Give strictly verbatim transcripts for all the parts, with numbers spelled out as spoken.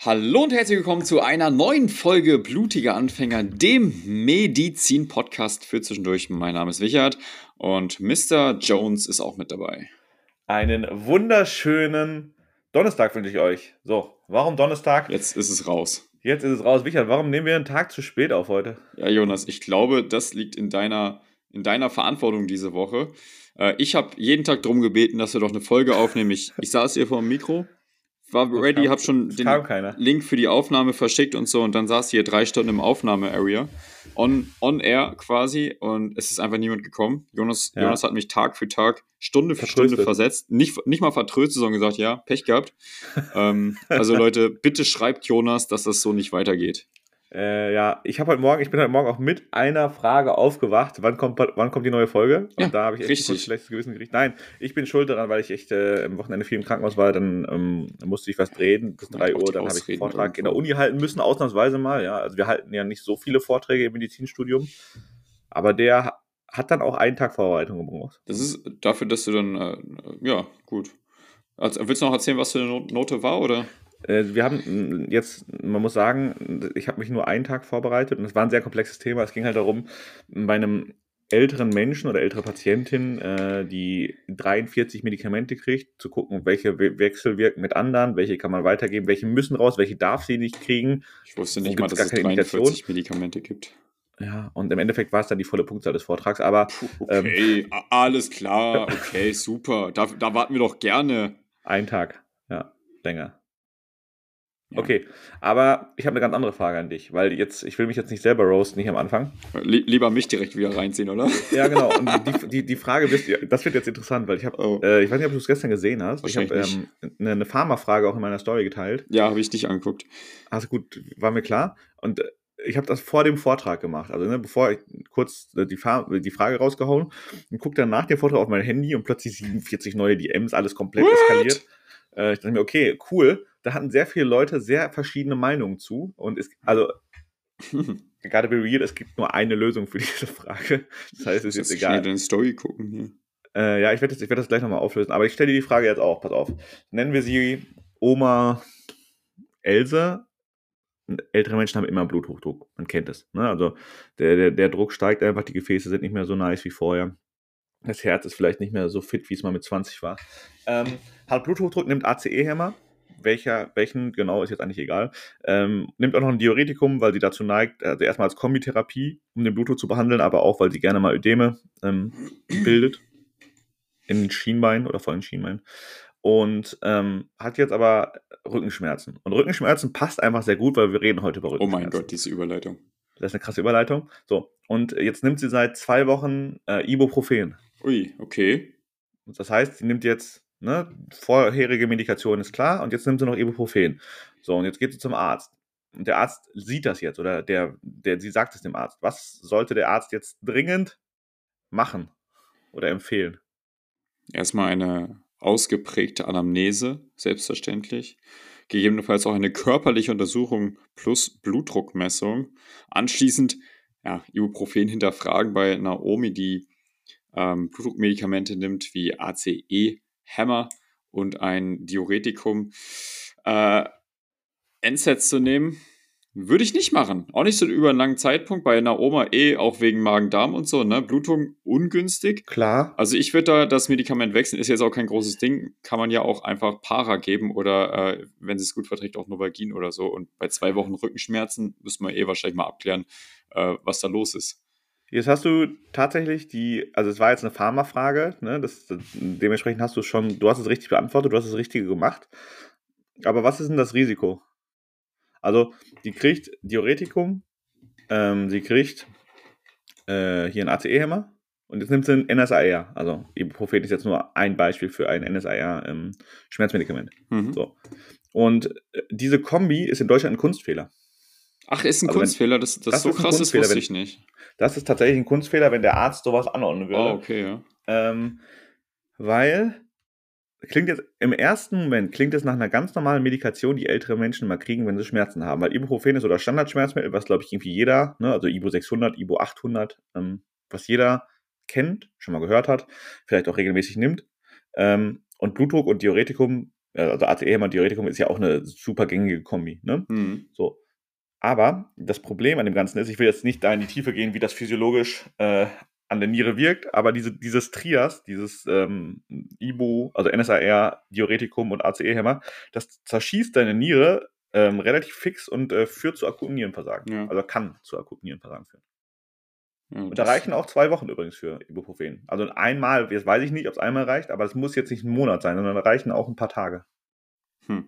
Hallo und herzlich willkommen zu einer neuen Folge Blutiger Anfänger, dem Medizin-Podcast für zwischendurch. Mein Name ist Wichert und Mister Jones ist auch mit dabei. Einen wunderschönen Donnerstag wünsche ich euch. So, warum Donnerstag? Jetzt ist es raus. Jetzt ist es raus. Wichert, warum nehmen wir einen Tag zu spät auf heute? Ja, Jonas, ich glaube, das liegt in deiner, in deiner Verantwortung diese Woche. Äh, ich habe jeden Tag darum gebeten, dass wir doch eine Folge aufnehmen. Ich, ich saß hier vor dem Mikro, war ready, habe schon es den kam keiner. Link für die Aufnahme verschickt und so und dann saß hier drei Stunden im Aufnahme-Area, on, on air quasi, und es ist einfach niemand gekommen. Jonas, Ja. Jonas hat mich Tag für Tag, Stunde für Vertröstet. Stunde versetzt. Nicht, nicht mal vertröstet, sondern gesagt, ja, Pech gehabt. ähm, also Leute, bitte schreibt Jonas, dass das so nicht weitergeht. Äh, ja, ich habe heute Morgen, ich bin heute Morgen auch mit einer Frage aufgewacht. Wann kommt, wann kommt die neue Folge? Und Ja, da habe ich echt richtig. ein schlechtes Gewissen gekriegt. Nein, ich bin schuld daran, weil ich echt äh, am Wochenende viel im Krankenhaus war. Dann ähm, musste ich was drehen bis Man drei braucht Uhr. die Dann habe ich einen Ausreden Vortrag in der irgendwo. Uni halten müssen, ausnahmsweise mal. Ja, also wir halten ja nicht so viele Vorträge im Medizinstudium. Aber der ha- hat dann auch einen Tag Vorbereitung gebraucht. Das ist dafür, dass du dann, äh, ja, gut. Also, willst du noch erzählen, was für eine Not- Note war, oder? Äh, wir haben mh, jetzt, man muss sagen, ich habe mich nur einen Tag vorbereitet und es war ein sehr komplexes Thema. Es ging halt darum, bei einem älteren Menschen oder ältere Patientin, äh, die dreiundvierzig Medikamente kriegt, zu gucken, welche We- Wechsel wirken mit anderen, welche kann man weitergeben, welche müssen raus, welche darf sie nicht kriegen. Ich wusste Wo nicht mal, gibt's dass gar es keine Indikation? dreiundvierzig Medikamente gibt. Ja, und im Endeffekt war es dann die volle Punktzahl des Vortrags, aber Puh, ähm, okay, a- alles klar, okay, super. Da, da warten wir doch gerne. ein Tag, ja, länger. Ja. Okay, aber ich habe eine ganz andere Frage an dich, weil jetzt, ich will mich jetzt nicht selber roasten, nicht am Anfang. Lie- lieber mich direkt wieder reinziehen, oder? Ja, genau. Und die, die, die Frage, wisst ihr, das wird jetzt interessant, weil ich habe, Oh. äh, ich weiß nicht, ob du es gestern gesehen hast. Ich habe Wahrscheinlich ähm, eine, eine Pharma-Frage auch in meiner Story geteilt. Ja, habe ich dich angeguckt. Also gut, war mir klar. Und äh, ich habe das vor dem Vortrag gemacht. Also ne, bevor ich kurz äh, die, Fa- die Frage rausgehauen und gucke dann nach dem Vortrag auf mein Handy und plötzlich siebenundvierzig neue D Ms, alles komplett What? eskaliert. Äh, ich dachte mir, okay, cool. Da hatten sehr viele Leute sehr verschiedene Meinungen zu. Und es, also gotta be real, es gibt nur eine Lösung für diese Frage. Das heißt, es ist Jetzt jetzt schnell egal. deine Story gucken hier. Äh, ja, ich werde das, ich werd das gleich nochmal auflösen. Aber ich stelle dir die Frage jetzt auch. Pass auf. Nennen wir sie Oma Else. Ältere Menschen haben immer Bluthochdruck. Man kennt es. Ne? Also der, der, der Druck steigt einfach, die Gefäße sind nicht mehr so nice wie vorher. Das Herz ist vielleicht nicht mehr so fit, wie es mal mit zwanzig war. Ähm, hat Bluthochdruck, nimmt A C E-Hämmer. Welcher, welchen genau, ist jetzt eigentlich egal. Ähm, nimmt auch noch ein Diuretikum, weil sie dazu neigt, also erstmal als Kombitherapie, um den Blutdruck zu behandeln, aber auch, weil sie gerne mal Ödeme ähm, bildet. In den Schienbein oder vor den Schienbein. Und ähm, hat jetzt aber Rückenschmerzen. Und Rückenschmerzen passt einfach sehr gut, weil wir reden heute über Oh Rückenschmerzen. mein Gott, diese Überleitung. Das ist eine krasse Überleitung. So, und jetzt nimmt sie seit zwei Wochen äh, Ibuprofen. Ui, okay. Das heißt, sie nimmt jetzt, ne, vorherige Medikation ist klar, und jetzt nimmt sie noch Ibuprofen. So, und jetzt geht sie zum Arzt. Und der Arzt sieht das jetzt, oder der, der, sie sagt es dem Arzt. Was sollte der Arzt jetzt dringend machen oder empfehlen? Erstmal eine ausgeprägte Anamnese, selbstverständlich. Gegebenenfalls auch eine körperliche Untersuchung plus Blutdruckmessung. Anschließend, ja, Ibuprofen hinterfragen bei Naomi, die ähm, Blutdruckmedikamente nimmt, wie A C E-Hämmer und ein Diuretikum. Äh, N SAIDs zu nehmen, würde ich nicht machen. Auch nicht so über einen langen Zeitpunkt. Bei einer Oma eh, auch wegen Magen-Darm und so, ne? Blutung ungünstig. Klar. Also ich würde da das Medikament wechseln. Ist jetzt auch kein großes Ding. Kann man ja auch einfach Para geben oder, äh, wenn sie es gut verträgt, auch Novagin oder so. Und bei zwei Wochen Rückenschmerzen müssen wir eh wahrscheinlich mal abklären, äh, was da los ist. Jetzt hast du tatsächlich die, also es war jetzt eine Pharma-Frage, ne? Das, das, dementsprechend hast du schon, du hast es richtig beantwortet, du hast das Richtige gemacht. Aber was ist denn das Risiko? Also, die kriegt Diuretikum, ähm, sie kriegt äh, hier einen A C E-Hämmer und jetzt nimmt sie ein N S A R. Also, Ibuprofen ist jetzt nur ein Beispiel für ein N S A R-Schmerzmedikament. Mhm. So. Und äh, diese Kombi ist in Deutschland ein Kunstfehler. Ach, ist ein Also wenn- Kunstfehler? Das, das, das so ist ein krass, das Kunstfehler, wusste wenn- ich nicht. Das ist tatsächlich ein Kunstfehler, wenn der Arzt sowas anordnen würde. Oh, okay, ja. Ähm, weil, klingt jetzt, im ersten Moment klingt es nach einer ganz normalen Medikation, die ältere Menschen mal kriegen, wenn sie Schmerzen haben. Weil Ibuprofen ist so das Standardschmerzmittel, was, glaube ich, irgendwie jeder, ne, also Ibu sechshundert, Ibu achthundert, ähm, was jeder kennt, schon mal gehört hat, vielleicht auch regelmäßig nimmt. Ähm, und Blutdruck und Diuretikum Also A C E-Hämmer und Diuretikum ist ja auch eine super gängige Kombi. Ne? Mhm. So. Aber das Problem an dem Ganzen ist, ich will jetzt nicht da in die Tiefe gehen, wie das physiologisch äh, an der Niere wirkt, aber diese, dieses Trias, dieses ähm, Ibu, also N S A R, Diuretikum und A C E-Hämmer, das zerschießt deine Niere ähm, relativ fix und äh, führt zu akuten Nierenversagen. Ja. Also kann zu akuten Nierenversagen führen. Ja, Und da das- reichen auch zwei Wochen übrigens für Ibuprofen. Also einmal, jetzt weiß ich nicht, ob es einmal reicht, aber es muss jetzt nicht ein Monat sein, sondern da reichen auch ein paar Tage. Hm.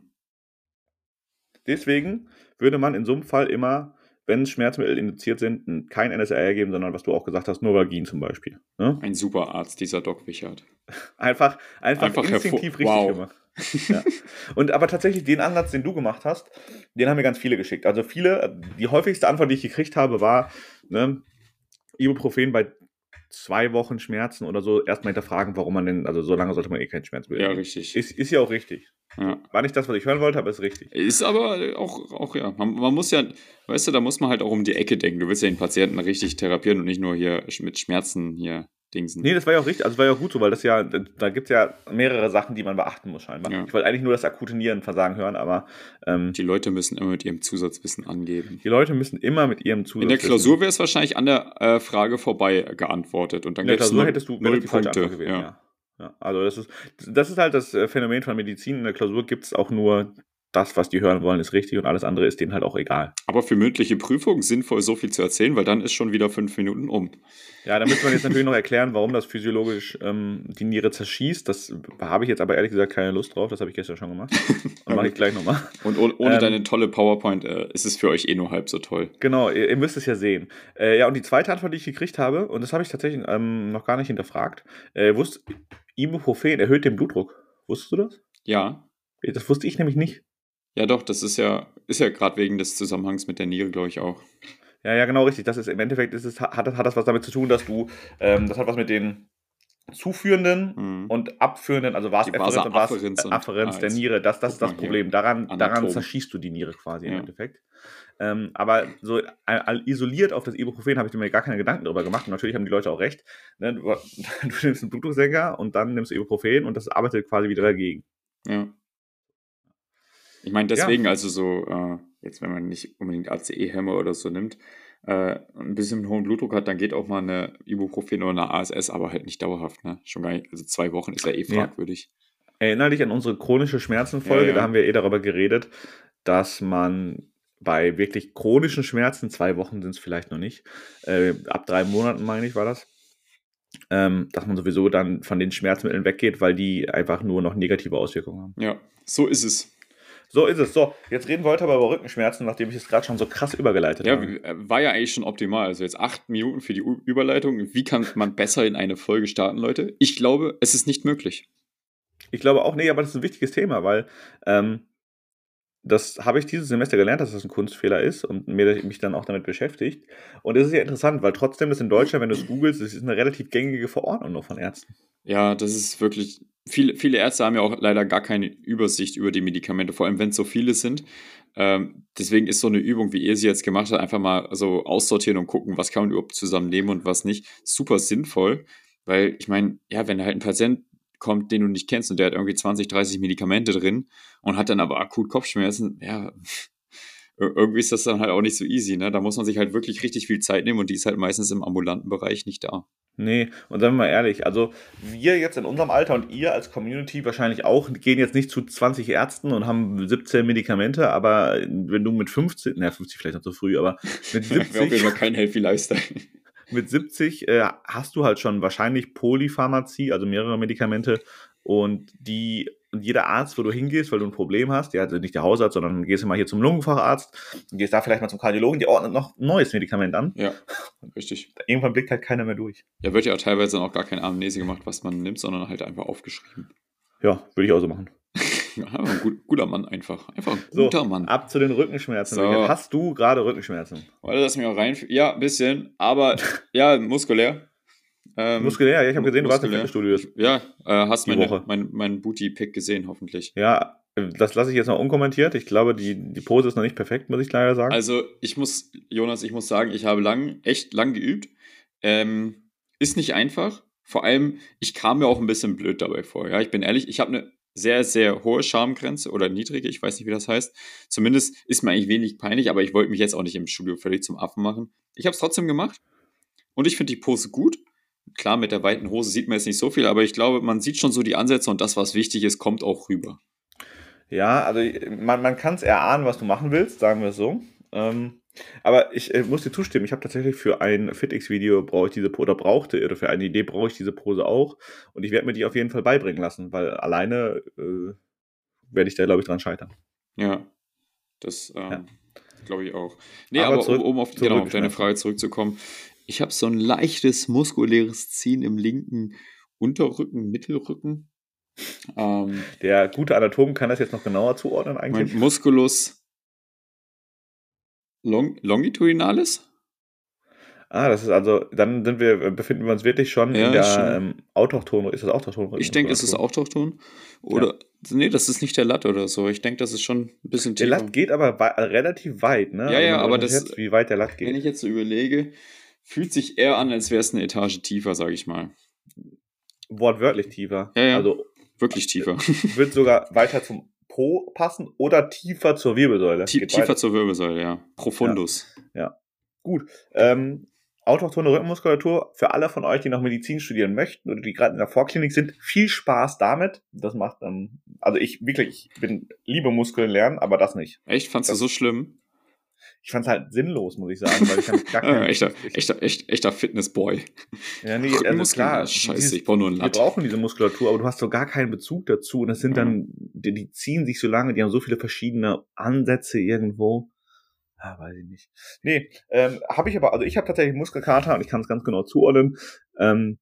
Deswegen würde man in so einem Fall immer, wenn Schmerzmittel induziert sind, kein N S A R geben, sondern was du auch gesagt hast, Novalgin zum Beispiel. Ne? Ein super Arzt, dieser Doc Wichert. Einfach, einfach, Einfach instinktiv hervor- richtig wow. gemacht. Ja. Und aber tatsächlich den Ansatz, den du gemacht hast, den haben mir ganz viele geschickt. Also viele, die häufigste Antwort, die ich gekriegt habe, war, ne, Ibuprofen bei zwei Wochen Schmerzen oder so, erstmal hinterfragen, warum man denn, also so lange sollte man eh kein Schmerzmittel Ja, nehmen. richtig. Ist, ist ja auch richtig. Ja. War nicht das, was ich hören wollte, aber ist richtig. Ist aber auch, auch ja, man, man muss ja, weißt du, da muss man halt auch um die Ecke denken. Du willst ja den Patienten richtig therapieren und nicht nur hier mit Schmerzen hier dingsen. Nee, das war ja auch richtig, also das war ja auch gut so, weil das ja, da gibt es ja mehrere Sachen, die man beachten muss scheinbar. Ja. Ich wollte eigentlich nur das akute Nierenversagen hören, aber ähm, Die Leute müssen immer mit ihrem Zusatzwissen angeben. die Leute müssen immer mit ihrem Zusatz. In der Klausur wäre es wahrscheinlich an der äh, Frage vorbei geantwortet. Und dann In der gäb's Klausur null- hättest du null wäre das die falsche Punkte. Antwort gewesen, Ja. ja. Ja, also das ist, das ist halt das äh, Phänomen von Medizin. In der Klausur gibt es auch nur das, was die hören wollen, ist richtig und alles andere ist denen halt auch egal. Aber für mündliche Prüfung sinnvoll, so viel zu erzählen, weil dann ist schon wieder fünf Minuten um. Ja, da müsste man jetzt natürlich noch erklären, warum das physiologisch ähm, die Niere zerschießt. Das habe ich jetzt aber ehrlich gesagt keine Lust drauf. Das habe ich gestern schon gemacht. Und mache ich gleich nochmal. Und ohne, ohne Ähm, deine tolle PowerPoint äh, ist es für euch eh nur halb so toll. Genau, ihr, ihr müsst es ja sehen. Äh, ja, und die zweite Antwort, die ich gekriegt habe, und das habe ich tatsächlich ähm, noch gar nicht hinterfragt, äh, wusst, Ibuprofen erhöht den Blutdruck. Wusstest du das? Ja, Das wusste ich nämlich nicht. ja doch, das ist ja, ist ja gerade wegen des Zusammenhangs mit der Niere, glaube ich, auch. Ja, ja, genau, richtig. Das ist im Endeffekt ist es, hat, das- hat das was damit zu tun, dass du, ähm, das hat was mit den zuführenden Mhm. und abführenden, also Die Vasafferenz und Vasafferenz Vas und- Afferenz ah, der jetzt Niere, das, das ist guck das mal hier. Problem. Daran, daran Anatom. zerschießt du die Niere quasi im Ja. Endeffekt. Ähm, aber so all, all isoliert auf das Ibuprofen habe ich mir gar keine Gedanken darüber gemacht. Und natürlich haben die Leute auch recht. Ne? Du, du nimmst einen Blutdrucksenker und dann nimmst du Ibuprofen und das arbeitet quasi wieder dagegen. Ja. Ich meine, deswegen, also so, äh, jetzt wenn man nicht unbedingt A C E-Hämmer oder so nimmt, äh, ein bisschen einen hohen Blutdruck hat, dann geht auch mal eine Ibuprofen oder eine A S S, aber halt nicht dauerhaft, ne? Schon gar nicht, also zwei Wochen ist ja eh Ja. fragwürdig. Erinnere dich an unsere chronische Schmerzenfolge, Ja, ja. da haben wir eh darüber geredet, dass man bei wirklich chronischen Schmerzen, zwei Wochen sind es vielleicht noch nicht, äh, ab drei Monaten meine ich war das, ähm, dass man sowieso dann von den Schmerzmitteln weggeht, weil die einfach nur noch negative Auswirkungen haben. Ja, so ist es. So ist es. So, jetzt reden wir heute aber über Rückenschmerzen, nachdem ich es gerade schon so krass übergeleitet Ja, habe. w- äh, war ja eigentlich schon optimal. Also jetzt acht Minuten für die U Überleitung. Wie kann man besser in eine Folge starten, Leute? Ich glaube, es ist nicht möglich. Ich glaube auch, nee, aber das ist ein wichtiges Thema, weil ähm, das habe ich dieses Semester gelernt, dass das ein Kunstfehler ist und mir, mich dann auch damit beschäftigt. Und es ist ja interessant, weil trotzdem ist in Deutschland, wenn du es googelst, es ist eine relativ gängige Verordnung noch von Ärzten. Ja, das ist wirklich. Viele, viele Ärzte haben ja auch leider gar keine Übersicht über die Medikamente, vor allem wenn es so viele sind. Ähm, deswegen ist so eine Übung, wie ihr sie jetzt gemacht habt, einfach mal so aussortieren und gucken, was kann man überhaupt zusammennehmen und was nicht, super sinnvoll. Weil ich meine, ja, wenn halt ein Patient kommt, den du nicht kennst und der hat irgendwie zwanzig, dreißig Medikamente drin und hat dann aber akut Kopfschmerzen, ja, ir- irgendwie ist das dann halt auch nicht so easy, ne? Da muss man sich halt wirklich richtig viel Zeit nehmen und die ist halt meistens im ambulanten Bereich nicht da. Nee, und sagen wir mal ehrlich, also wir jetzt in unserem Alter und ihr als Community wahrscheinlich auch, gehen jetzt nicht zu zwanzig Ärzten und haben siebzehn Medikamente, aber wenn du mit fünfzehn, na fünfzig vielleicht noch zu früh, aber mit Wäre auf jeden siebzig, Fall kein Healthy Lifestyle. mit siebzig äh, hast du halt schon wahrscheinlich Polypharmazie, also mehrere Medikamente und die und jeder Arzt, wo du hingehst, weil du ein Problem hast, ja, also nicht der Hausarzt, sondern gehst du mal hier zum Lungenfacharzt, gehst da vielleicht mal zum Kardiologen, die ordnet noch ein neues Medikament an. Ja, richtig. Irgendwann blickt halt keiner mehr durch. Ja, wird ja auch teilweise dann auch gar keine Anamnese gemacht, was man nimmt, sondern halt einfach aufgeschrieben. Ja, würde ich auch so machen. Ja, ein gut, guter Mann einfach. Einfach ein So, guter Mann. ab zu den Rückenschmerzen. So. Richard. Hast du gerade Rückenschmerzen? Warte, lass mich auch rein. Ja, ein bisschen, aber ja, muskulär. Ähm, Muskulär, ja, ich habe gesehen, du warst im muskulär. Fitnessstudio. Ja, äh, hast Die meine, Woche. mein, mein Booty-Pick gesehen, hoffentlich. Ja, das lasse ich jetzt noch unkommentiert. Ich glaube, die, die Pose ist noch nicht perfekt, muss ich leider sagen. Also, ich muss, Jonas, ich muss sagen, ich habe lang, echt lang geübt. Ähm, ist nicht einfach. Vor allem, ich kam mir auch ein bisschen blöd dabei vor. Ja, ich bin ehrlich, ich habe eine sehr, sehr hohe Schamgrenze oder niedrige, ich weiß nicht, wie das heißt. Zumindest ist mir eigentlich wenig peinlich, aber ich wollte mich jetzt auch nicht im Studio völlig zum Affen machen. Ich habe es trotzdem gemacht und ich finde die Pose gut. Klar, mit der weiten Hose sieht man jetzt nicht so viel, aber ich glaube, man sieht schon so die Ansätze und das, was wichtig ist, kommt auch rüber. Ja, also man, man kann es erahnen, was du machen willst, sagen wir es so. Ähm, aber ich äh, muss dir zustimmen, ich habe tatsächlich für ein FitX-Video brauche ich diese Pose, oder brauchte, oder für eine Idee brauche ich diese Pose auch. Und ich werde mir die auf jeden Fall beibringen lassen, weil alleine äh, werde ich da, glaube ich, dran scheitern. Ja, das ähm, Ja. glaube ich auch. Nee, Aber aber, zurück um, um auf, zu genau, auf deine Rückenschmerzen. Frage zurückzukommen. Ich habe so ein leichtes muskuläres Ziehen im linken Unterrücken, Mittelrücken. Ähm, Der gute Anatom kann das jetzt noch genauer zuordnen mein eigentlich. Musculus long, longitudinalis? Ah, das ist also, dann sind wir, befinden wir uns wirklich schon Ja, in ist der schon. ähm, autochthonen, ist das autochtone Ich denke, es ist Rückenmuskulatur? Autochton. Oder, nee, das ist nicht der Latt oder so. Ich denke, das ist schon ein bisschen Der tiefer. Latt geht aber wei- relativ weit, ne? Ja, Also ja, man aber das, unterschätzt, wie weit der Latt wenn ich geht. jetzt so überlege, fühlt sich eher an, als wäre es eine Etage tiefer, sage ich mal. Wortwörtlich tiefer. Ja, ja, Also wirklich tiefer. wird sogar weiter zum Po passen oder tiefer zur Wirbelsäule. Tie- Geht tiefer beides. zur Wirbelsäule, ja. Profundus. Ja, gut. Ähm, autochtone Rückenmuskulatur, für alle von euch, die noch Medizin studieren möchten oder die gerade in der Vorklinik sind, viel Spaß damit. Das macht dann, also ich wirklich, ich bin, liebe Muskeln lernen, aber das nicht. Echt? Fandst Das, du so schlimm? ich fand es halt sinnlos, muss ich sagen, weil ich damit gar Ah, keinen... echter, ich, echter, echt, echter Fitnessboy. ja, nee, also Rückenmuskeln? klar, Ja, scheiße, dieses, ich brauche nur einen wir Latt. brauchen diese Muskulatur, aber du hast so gar keinen Bezug dazu und das sind Ja. dann, die, die ziehen sich so lange, die haben so viele verschiedene Ansätze irgendwo. Ah, weiß ich nicht. Nee, ähm, habe ich aber, also ich habe tatsächlich Muskelkater und ich kann es ganz genau zuordnen. Ähm,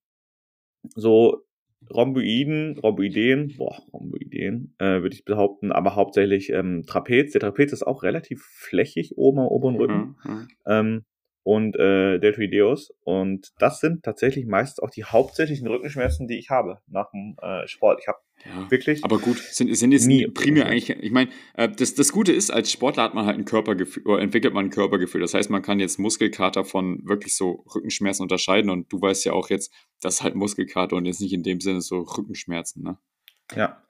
so Rhomboiden, Rhomboideen, boah, Rhomboideen, äh, würde ich behaupten, aber hauptsächlich ähm, Trapez. Der Trapez ist auch relativ flächig oben am oberen Rücken. Ja, ja. Ähm, und äh, Deltoideus. Und das sind tatsächlich meistens auch die hauptsächlichen Rückenschmerzen, die ich habe nach dem äh, Sport. Ich habe Ja, wirklich aber gut, sind, sind jetzt nie primär Rückenschmerzen. eigentlich, ich meine, äh, das, das Gute ist, als Sportler hat man halt ein Körpergefühl, oder entwickelt man ein Körpergefühl. Das heißt, man kann jetzt Muskelkater von wirklich so Rückenschmerzen unterscheiden und du weißt ja auch jetzt, das ist halt Muskelkater und jetzt nicht in dem Sinne so Rückenschmerzen, ne? Ja.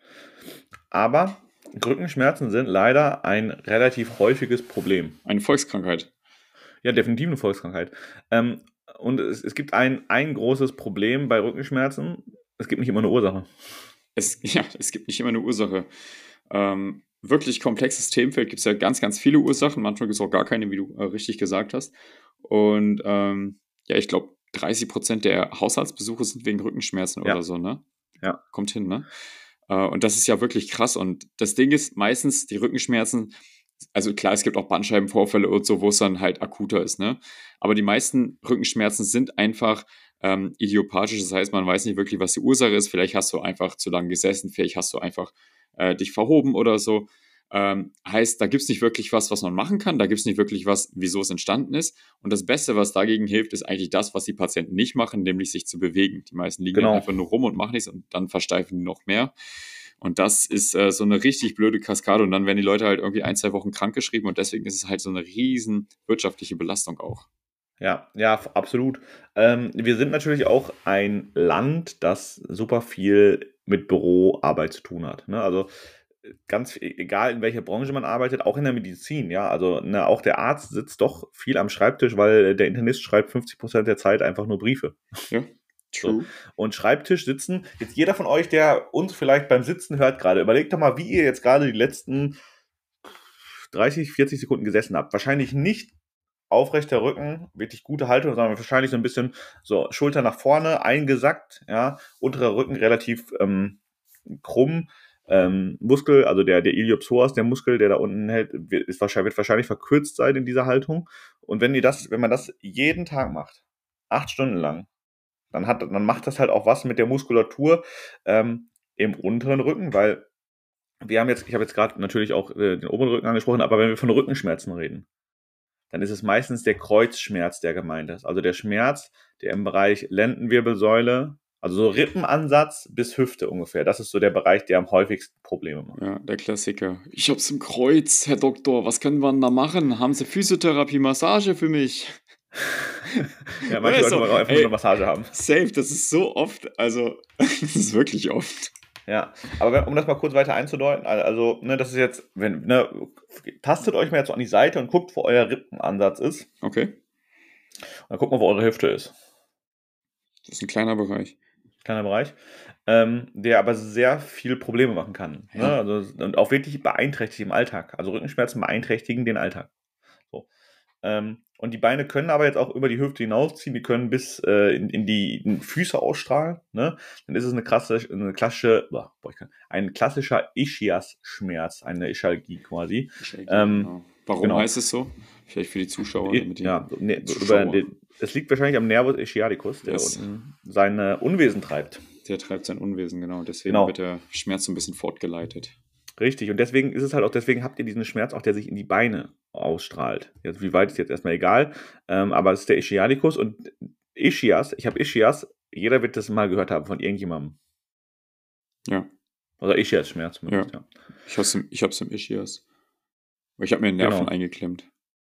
Aber Rückenschmerzen sind leider ein relativ häufiges Problem. Eine Volkskrankheit. Ja, definitiv eine Volkskrankheit. Ähm, und es, es gibt ein, ein großes Problem bei Rückenschmerzen. Es gibt nicht immer eine Ursache. Es, ja, es gibt nicht immer eine Ursache. Ähm, wirklich komplexes Themenfeld gibt es ja ganz, ganz viele Ursachen. Manchmal gibt es auch gar keine, wie du äh, richtig gesagt hast. Und ähm, ja, ich glaube, dreißig Prozent der Haushaltsbesuche sind wegen Rückenschmerzen Ja. oder so, ne? Ja. Kommt hin, ne? Äh, und das ist ja wirklich krass. Und das Ding ist, meistens die Rückenschmerzen, also klar, es gibt auch Bandscheibenvorfälle und so, wo es dann halt akuter ist, ne? Aber die meisten Rückenschmerzen sind einfach ähm, idiopathisch. Das heißt, man weiß nicht wirklich, was die Ursache ist. Vielleicht hast du einfach zu lange gesessen, vielleicht hast du einfach äh, dich verhoben oder so. Ähm, heißt, da gibt es nicht wirklich was, was man machen kann. Da gibt es nicht wirklich was, wieso es entstanden ist. Und das Beste, was dagegen hilft, ist eigentlich das, was die Patienten nicht machen, nämlich sich zu bewegen. Die meisten liegen Genau. dann einfach nur rum und machen nichts und dann versteifen die noch mehr. Und das ist äh, so eine richtig blöde Kaskade. Und dann werden die Leute halt irgendwie ein, zwei Wochen krankgeschrieben und deswegen ist es halt so eine riesen wirtschaftliche Belastung auch. Ja, ja, f- absolut. Ähm, wir sind natürlich auch ein Land, das super viel mit Büroarbeit zu tun hat. Ne? Also äh, ganz e- egal, in welcher Branche man arbeitet, auch in der Medizin, ja. Also ne, auch der Arzt sitzt doch viel am Schreibtisch, weil der Internist schreibt fünfzig Prozent der Zeit einfach nur Briefe. Ja, So. true. Und Schreibtisch sitzen, jetzt jeder von euch, der uns vielleicht beim Sitzen hört gerade, überlegt doch mal, wie ihr jetzt gerade die letzten dreißig, vierzig Sekunden gesessen habt. Wahrscheinlich nicht aufrechter Rücken, wirklich gute Haltung, sondern wahrscheinlich so ein bisschen so Schulter nach vorne, eingesackt, ja, unterer Rücken relativ ähm, krumm. Ähm, Muskel, also der, der Iliopsoas, der Muskel, der da unten hält, wird, ist wahrscheinlich, wird wahrscheinlich verkürzt sein in dieser Haltung. Und wenn ihr das, wenn man das jeden Tag macht, acht Stunden lang, dann hat, dann macht das halt auch was mit der Muskulatur ähm, im unteren Rücken, weil wir haben jetzt, ich habe jetzt gerade natürlich auch äh, den oberen Rücken angesprochen, aber wenn wir von Rückenschmerzen reden, dann ist es meistens der Kreuzschmerz, der gemeint ist. Also der Schmerz, der im Bereich Lendenwirbelsäule, also so Rippenansatz bis Hüfte ungefähr. Das ist so der Bereich, der am häufigsten Probleme macht. Ja, der Klassiker. Ich hab's im Kreuz, Herr Doktor. Was können wir denn da machen? Haben Sie Physiotherapie, Massage für mich? Ja, manche Oder Leute so, wollen auch einfach nur ey, eine Massage haben. safe, das ist so oft, also, das ist wirklich oft. Ja, aber wenn, um das mal kurz weiter einzudeuten, al- also, ne, das ist jetzt, wenn, ne, tastet euch mal jetzt so an die Seite und guckt, wo euer Rippenansatz ist. Okay, Und dann guckt mal, wo eure Hüfte ist. das ist ein kleiner Bereich. Kleiner Bereich. Ähm, der aber sehr viel Probleme machen kann. Ne? Ja, Also, und auch wirklich beeinträchtigt im Alltag. Also Rückenschmerzen beeinträchtigen den Alltag. So. Ähm, und die Beine können aber jetzt auch über die Hüfte hinausziehen, die können bis äh, in, in die in Füße ausstrahlen. Ne? Dann ist es eine, krasse, eine klassische, boah, ich kann, ein klassischer Ischias-Schmerz, eine Ischialgie quasi. ich ergehe, Ähm, genau. Warum genau. heißt es so? Vielleicht für die Zuschauer, I- damit die Ja, so, ne, so über Zuschauer, den, es liegt wahrscheinlich am Nervus ischiadicus, der yes, unten seine Unwesen treibt. der treibt sein Unwesen, genau. Deswegen wird Genau. der Schmerz so ein bisschen fortgeleitet. Richtig, und deswegen ist es halt auch, deswegen habt ihr diesen Schmerz auch, der sich in die Beine ausstrahlt. Jetzt, wie weit ist jetzt erstmal egal, ähm, aber es ist der Ischiadicus und Ischias, ich habe Ischias, jeder wird das mal gehört haben von irgendjemandem. Ja, Oder Ischias-Schmerz ja. zumindest, ja. Ich hab's im, ich hab's im Ischias. Ich habe mir einen Nerven Genau. eingeklemmt.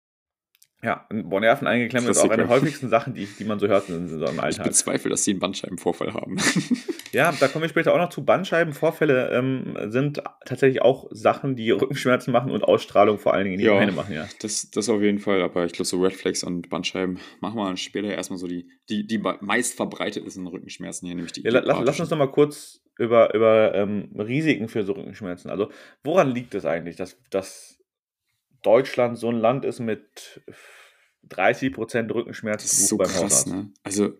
Ja, boah, Nerven eingeklemmt ist auch eine der Klassiker. häufigsten Sachen, die, die man so hört in, in so einem Ich Alltag. bezweifle, dass sie einen Bandscheibenvorfall haben. Ja, da kommen wir später auch noch zu. Bandscheibenvorfälle ähm, sind tatsächlich auch Sachen, die Rückenschmerzen machen und Ausstrahlung vor allen Dingen in die Ja, Beine machen, ja. das, das auf jeden Fall. Aber ich glaube, so Red Flags und Bandscheiben machen wir später erstmal so die, die, die ba- meist verbreitetesten Rückenschmerzen hier, nämlich die Ja, la- lass, lass uns idiopathischen. noch mal kurz über, über ähm, Risiken für so Rückenschmerzen. Also, woran liegt es eigentlich, dass, dass Deutschland so ein Land ist mit dreißig Prozent Das ist Rückenschmerzbesuch so beim krass, Hausarzt? ne? Also,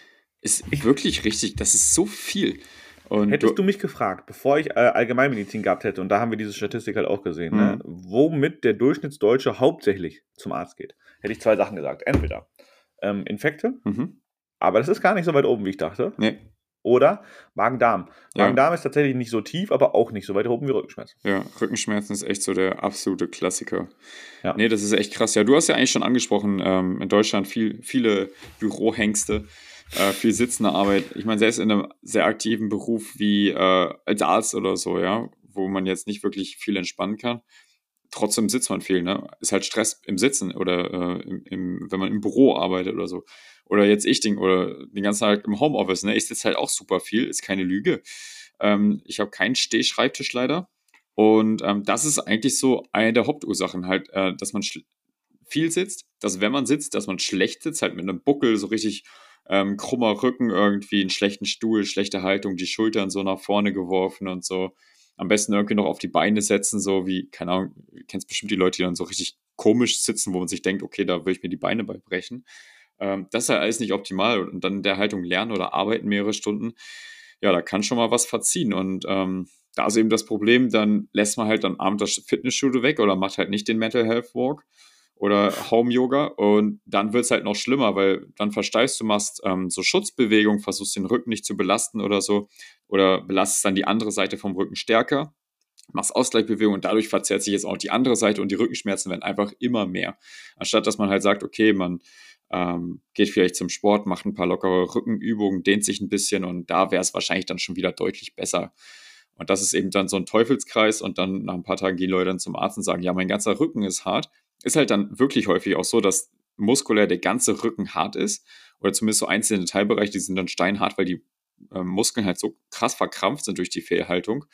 ist Ich, wirklich richtig. Das ist so viel. Und hättest du, du mich gefragt, bevor ich äh, Allgemeinmedizin gehabt hätte, und da haben wir diese Statistik halt auch gesehen, ne, hm, womit der Durchschnittsdeutsche hauptsächlich zum Arzt geht, hätte ich zwei Sachen gesagt. Entweder ähm, Infekte, mhm, aber das ist gar nicht so weit oben, wie ich dachte. nee, Oder Magen-Darm. ja, Magen-Darm ist tatsächlich nicht so tief, aber auch nicht so weit oben wie Rückenschmerzen. ja, Rückenschmerzen ist echt so der absolute Klassiker. Ja. Nee, das ist echt krass. Ja, du hast ja eigentlich schon angesprochen, ähm, in Deutschland viel, viele Bürohengste, äh, viel sitzende Arbeit. Ich meine, selbst in einem sehr aktiven Beruf wie äh, als Arzt oder so, ja, wo man jetzt nicht wirklich viel entspannen kann, trotzdem sitzt man viel, ne? Ist halt Stress im Sitzen oder äh, im, im, wenn man im Büro arbeitet oder so. Oder jetzt ich Ding oder den ganzen Tag im Homeoffice, ne? Ich sitze halt auch super viel, ist keine Lüge. Ähm, ich habe keinen Stehschreibtisch leider. Und ähm, das ist eigentlich so eine der Hauptursachen, halt, äh, dass man schl- viel sitzt, dass wenn man sitzt, dass man schlecht sitzt, halt mit einem Buckel, so richtig ähm, krummer Rücken irgendwie, einen schlechten Stuhl, schlechte Haltung, die Schultern so nach vorne geworfen und so. Am besten irgendwie noch auf die Beine setzen, so wie, keine Ahnung, du kennst bestimmt die Leute, die dann so richtig komisch sitzen, wo man sich denkt, okay, da will ich mir die Beine bei brechen. Ähm, das ist halt alles nicht optimal und dann in der Haltung lernen oder arbeiten mehrere Stunden, ja, da kann schon mal was verziehen und ähm, da ist eben das Problem, dann lässt man halt am Abend das Fitnessstudio weg oder macht halt nicht den Mental Health Walk oder Home Yoga und dann wird es halt noch schlimmer, weil dann versteifst du, machst ähm, so Schutzbewegungen, versuchst den Rücken nicht zu belasten oder so oder belastest dann die andere Seite vom Rücken stärker, machst Ausgleichsbewegungen und dadurch verzerrt sich jetzt auch die andere Seite und die Rückenschmerzen werden einfach immer mehr. Anstatt dass man halt sagt, okay, man ähm, geht vielleicht zum Sport, macht ein paar lockere Rückenübungen, dehnt sich ein bisschen und da wäre es wahrscheinlich dann schon wieder deutlich besser. Und das ist eben dann so ein Teufelskreis und dann nach ein paar Tagen gehen Leute dann zum Arzt und sagen, ja, mein ganzer Rücken ist hart. Ist halt dann wirklich häufig auch so, dass muskulär der ganze Rücken hart ist oder zumindest so einzelne Teilbereiche, die sind dann steinhart, weil die ähm, Muskeln halt so krass verkrampft sind durch die Fehlhaltung.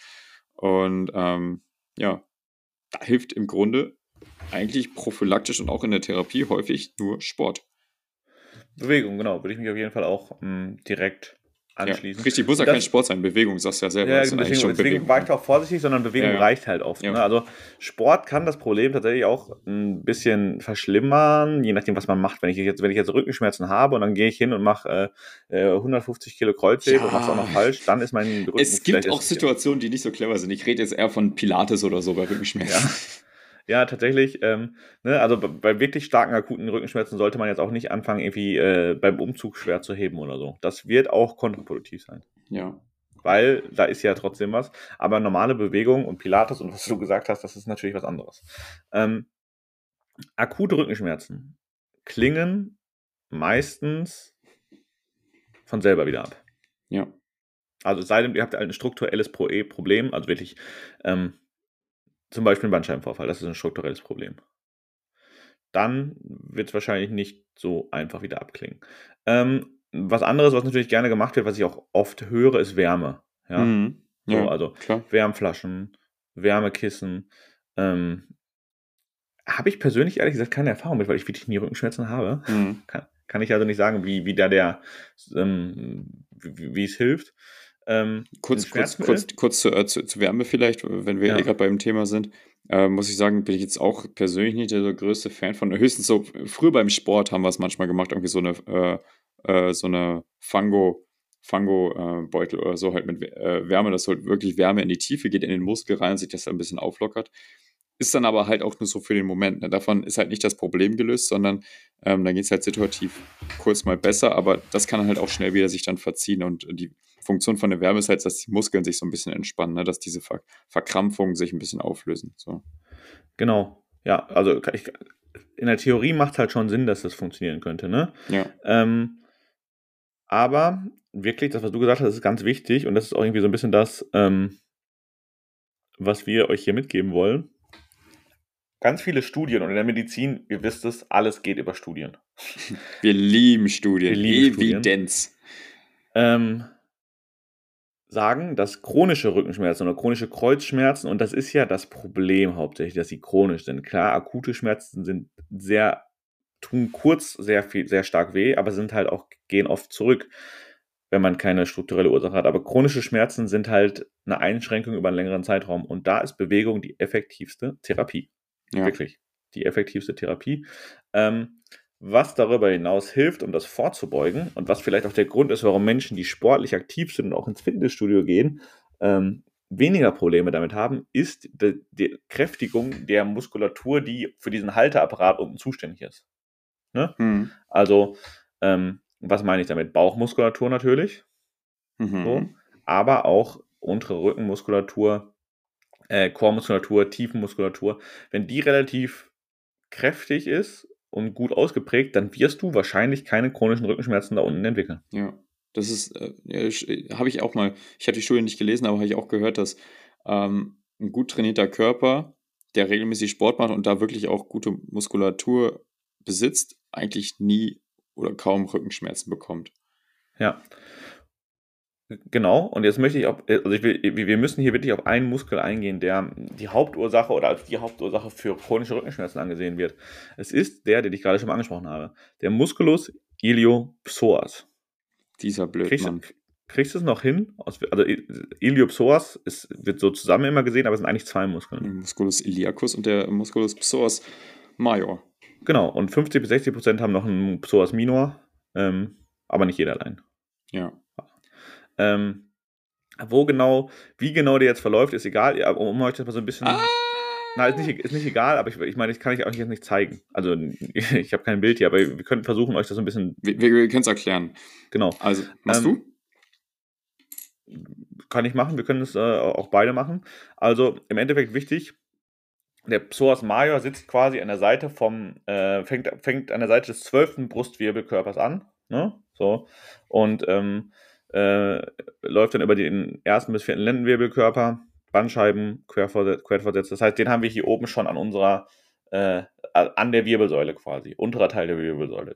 Und ähm, ja, da hilft im Grunde eigentlich prophylaktisch und auch in der Therapie häufig nur Sport. Bewegung, genau, würde ich mich auf jeden Fall auch ähm, direkt Ja, anschließen. richtig, muss ja Und kein das, Sport sein. Bewegung, sagst du ja selber, ja, ist ja eigentlich deswegen, schon deswegen Bewegung. war ich Ne? da auch vorsichtig, sondern Ja, Bewegung ja, reicht halt oft. ja, Ne? Also Sport kann das Problem tatsächlich auch ein bisschen verschlimmern, je nachdem, was man macht. Wenn ich jetzt, wenn ich jetzt Rückenschmerzen habe und dann gehe ich hin und mache äh, äh, hundertfünfzig Kilo Kreuzheben und mache es auch ja. noch falsch, dann ist mein Rücken Es gibt vielleicht auch ist, Situationen, die nicht so clever sind. Ich rede jetzt eher von Pilates oder so bei ja. Rückenschmerzen. Ja, tatsächlich. Ähm, ne, also bei, bei wirklich starken akuten Rückenschmerzen sollte man jetzt auch nicht anfangen, irgendwie äh, beim Umzug schwer zu heben oder so. Das wird auch kontraproduktiv sein. Ja, Weil da ist ja trotzdem was. Aber normale Bewegung und Pilates und was du gesagt hast, das ist natürlich was anderes. Ähm, akute Rückenschmerzen klingen meistens von selber wieder ab. ja, Also es sei denn, ihr habt halt ein strukturelles Pro- eh Problem, also wirklich ähm, zum Beispiel ein Bandscheibenvorfall, das ist ein strukturelles Problem. Dann wird es wahrscheinlich nicht so einfach wieder abklingen. Ähm, was anderes, was natürlich gerne gemacht wird, was ich auch oft höre, ist Wärme. Ja? mhm. So, Ja, also klar. Wärmflaschen, Wärmekissen. Ähm, habe ich persönlich ehrlich gesagt keine Erfahrung mit, weil ich wirklich nie Rückenschmerzen habe. Mhm. Kann, kann ich also nicht sagen, wie, wie da der, ähm, wie, wie es hilft. Ähm, sind Kurz, kurz, kurz, Schmerzmittel? kurz zu, äh, zu, zu Wärme vielleicht, wenn wir eh Ja, gerade beim Thema sind. Äh, muss ich sagen, bin ich jetzt auch persönlich nicht der so größte Fan von. Höchstens so, früher beim Sport haben wir es manchmal gemacht, irgendwie so eine, äh, äh, so eine Fango, Fango-Beutel oder so halt mit äh, Wärme, dass halt wirklich Wärme in die Tiefe geht, in den Muskel rein, sich das ein bisschen auflockert. Ist dann aber halt auch nur so für den Moment. Ne? Davon ist halt nicht das Problem gelöst, sondern ähm, dann geht es halt situativ kurz mal besser, aber das kann halt auch schnell wieder sich dann verziehen. Und die Funktion von der Wärme ist halt, dass die Muskeln sich so ein bisschen entspannen, ne? Dass diese Ver Verkrampfungen sich ein bisschen auflösen. So. genau. Ja, also kann ich, in der Theorie macht es halt schon Sinn, dass das funktionieren könnte, ne? Ja. Ähm, aber wirklich, das, was du gesagt hast, ist ganz wichtig und das ist auch irgendwie so ein bisschen das, ähm, was wir euch hier mitgeben wollen. Ganz viele Studien und in der Medizin, ihr wisst es, alles geht über Studien. Wir lieben Studien. Wir lieben Studien. Evidenz. Ähm, sagen, dass chronische Rückenschmerzen oder chronische Kreuzschmerzen, und das ist ja das Problem hauptsächlich, dass sie chronisch sind. Klar, akute Schmerzen sind sehr, tun kurz sehr viel, sehr stark weh, aber sind halt auch, gehen oft zurück, wenn man keine strukturelle Ursache hat. Aber chronische Schmerzen sind halt eine Einschränkung über einen längeren Zeitraum und da ist Bewegung die effektivste Therapie. Ja. Wirklich, die effektivste Therapie. Ähm, was darüber hinaus hilft, um das vorzubeugen und was vielleicht auch der Grund ist, warum Menschen, die sportlich aktiv sind und auch ins Fitnessstudio gehen, ähm, weniger Probleme damit haben, ist die, die Kräftigung der Muskulatur, die für diesen Halteapparat unten zuständig ist. Ne? Hm. Also, ähm, was meine ich damit? Bauchmuskulatur natürlich, Mhm. so, aber auch untere Rückenmuskulatur, äh, Chormuskulatur, Tiefenmuskulatur. Wenn die relativ kräftig ist und gut ausgeprägt, dann wirst du wahrscheinlich keine chronischen Rückenschmerzen da unten entwickeln. Ja, das ist, äh, ja, habe ich auch mal, ich habe die Studie nicht gelesen, aber habe ich auch gehört, dass ähm, ein gut trainierter Körper, der regelmäßig Sport macht und da wirklich auch gute Muskulatur besitzt, eigentlich nie oder kaum Rückenschmerzen bekommt. Ja. Genau, und jetzt möchte ich auch, also ich will, wir müssen hier wirklich auf einen Muskel eingehen, der die Hauptursache oder als die Hauptursache für chronische Rückenschmerzen angesehen wird. Es ist der, den ich gerade schon mal angesprochen habe, der Musculus iliopsoas. Dieser Kriegst, Blödmann. kriegst du es noch hin? Also Iliopsoas ist, wird so zusammen immer gesehen, aber es sind eigentlich zwei Muskeln. Musculus iliacus und der Musculus psoas major. Genau, und fünfzig bis sechzig Prozent haben noch einen Psoas minor, ähm, aber nicht jeder allein. Ja. Ähm, wo genau, wie genau der jetzt verläuft, ist egal, aber um euch das mal so ein bisschen. Ah! Na, ist nicht, ist nicht egal, aber ich, ich meine, ich kann ich euch jetzt nicht zeigen. Also, ich habe kein Bild hier, aber wir können versuchen, euch das so ein bisschen. Wir, wir, wir können es erklären. Genau. Also, machst Ähm, du? Kann ich machen, wir können es äh, auch beide machen. Also, im Endeffekt wichtig, der Psoas major sitzt quasi an der Seite vom, äh, fängt, fängt an der Seite des zwölften Brustwirbelkörpers an. Ne? So. Und ähm, äh, läuft dann über den ersten bis vierten Lendenwirbelkörper, Bandscheiben, Querfortsätze. Das heißt, den haben wir hier oben schon an unserer, äh, an der Wirbelsäule quasi. Unterer Teil der Wirbelsäule.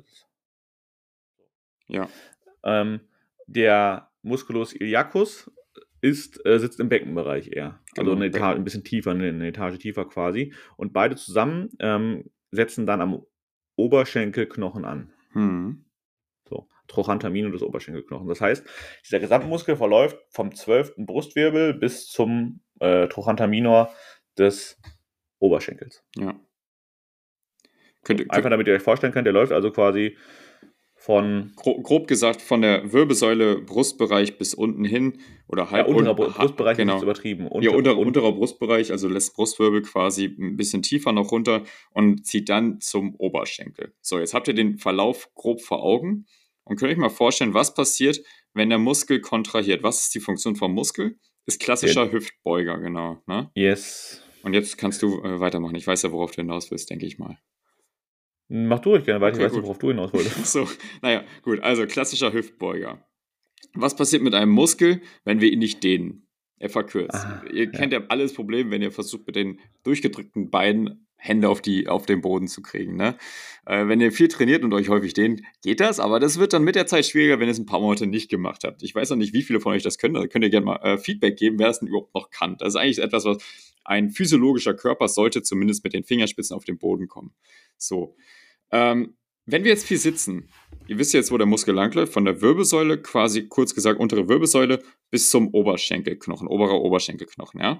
Ja. Ähm, der Musculus iliacus ist, äh, sitzt im Beckenbereich eher. Also Genau, eine Etage, Becken. ein bisschen tiefer, eine, eine Etage tiefer quasi. Und beide zusammen ähm, setzen dann am Oberschenkelknochen an. Hm. So, Trochanter minor des Oberschenkelknochen. Das heißt, dieser Gesamtmuskel verläuft vom zwölften Brustwirbel bis zum äh, Trochanter minor des Oberschenkels. Ja. Könnt, So, einfach damit ihr euch vorstellen könnt, der läuft also quasi von. Grob, grob gesagt, von der Wirbelsäule, Brustbereich bis unten hin oder halb Ja, unterer unten. Brustbereich Genau. ist übertrieben. Unter, ja, unter, unterer Brustbereich, also lässt Brustwirbel quasi ein bisschen tiefer noch runter und zieht dann zum Oberschenkel. So, jetzt habt ihr den Verlauf grob vor Augen und könnt euch mal vorstellen, was passiert, wenn der Muskel kontrahiert. Was ist die Funktion vom Muskel? Ist klassischer ja. Hüftbeuger, genau. Ne? Yes. Und jetzt kannst du äh, weitermachen. Ich weiß ja, worauf du hinaus willst, denke ich mal. Mach du ruhig gerne weiter, okay, ich weiß nicht, worauf du hinaus wolltest. So, naja, gut, also klassischer Hüftbeuger. Was passiert mit einem Muskel, wenn wir ihn nicht dehnen? Er verkürzt. Ah, ihr kennt ja. ja alles Problem, wenn ihr versucht, mit den durchgedrückten Beinen Hände auf, die, auf den Boden zu kriegen. Ne? Äh, wenn ihr viel trainiert und euch häufig dehnt, geht das, aber das wird dann mit der Zeit schwieriger, wenn ihr es ein paar Monate nicht gemacht habt. Ich weiß noch nicht, wie viele von euch das können. Da könnt ihr gerne mal äh, Feedback geben, wer das denn überhaupt noch kann. Das ist eigentlich etwas, was ein physiologischer Körper sollte zumindest mit den Fingerspitzen auf den Boden kommen. So. Ähm, wenn wir jetzt viel sitzen, ihr wisst jetzt, wo der Muskel langläuft, von der Wirbelsäule, quasi kurz gesagt untere Wirbelsäule, bis zum Oberschenkelknochen, oberer Oberschenkelknochen, ja?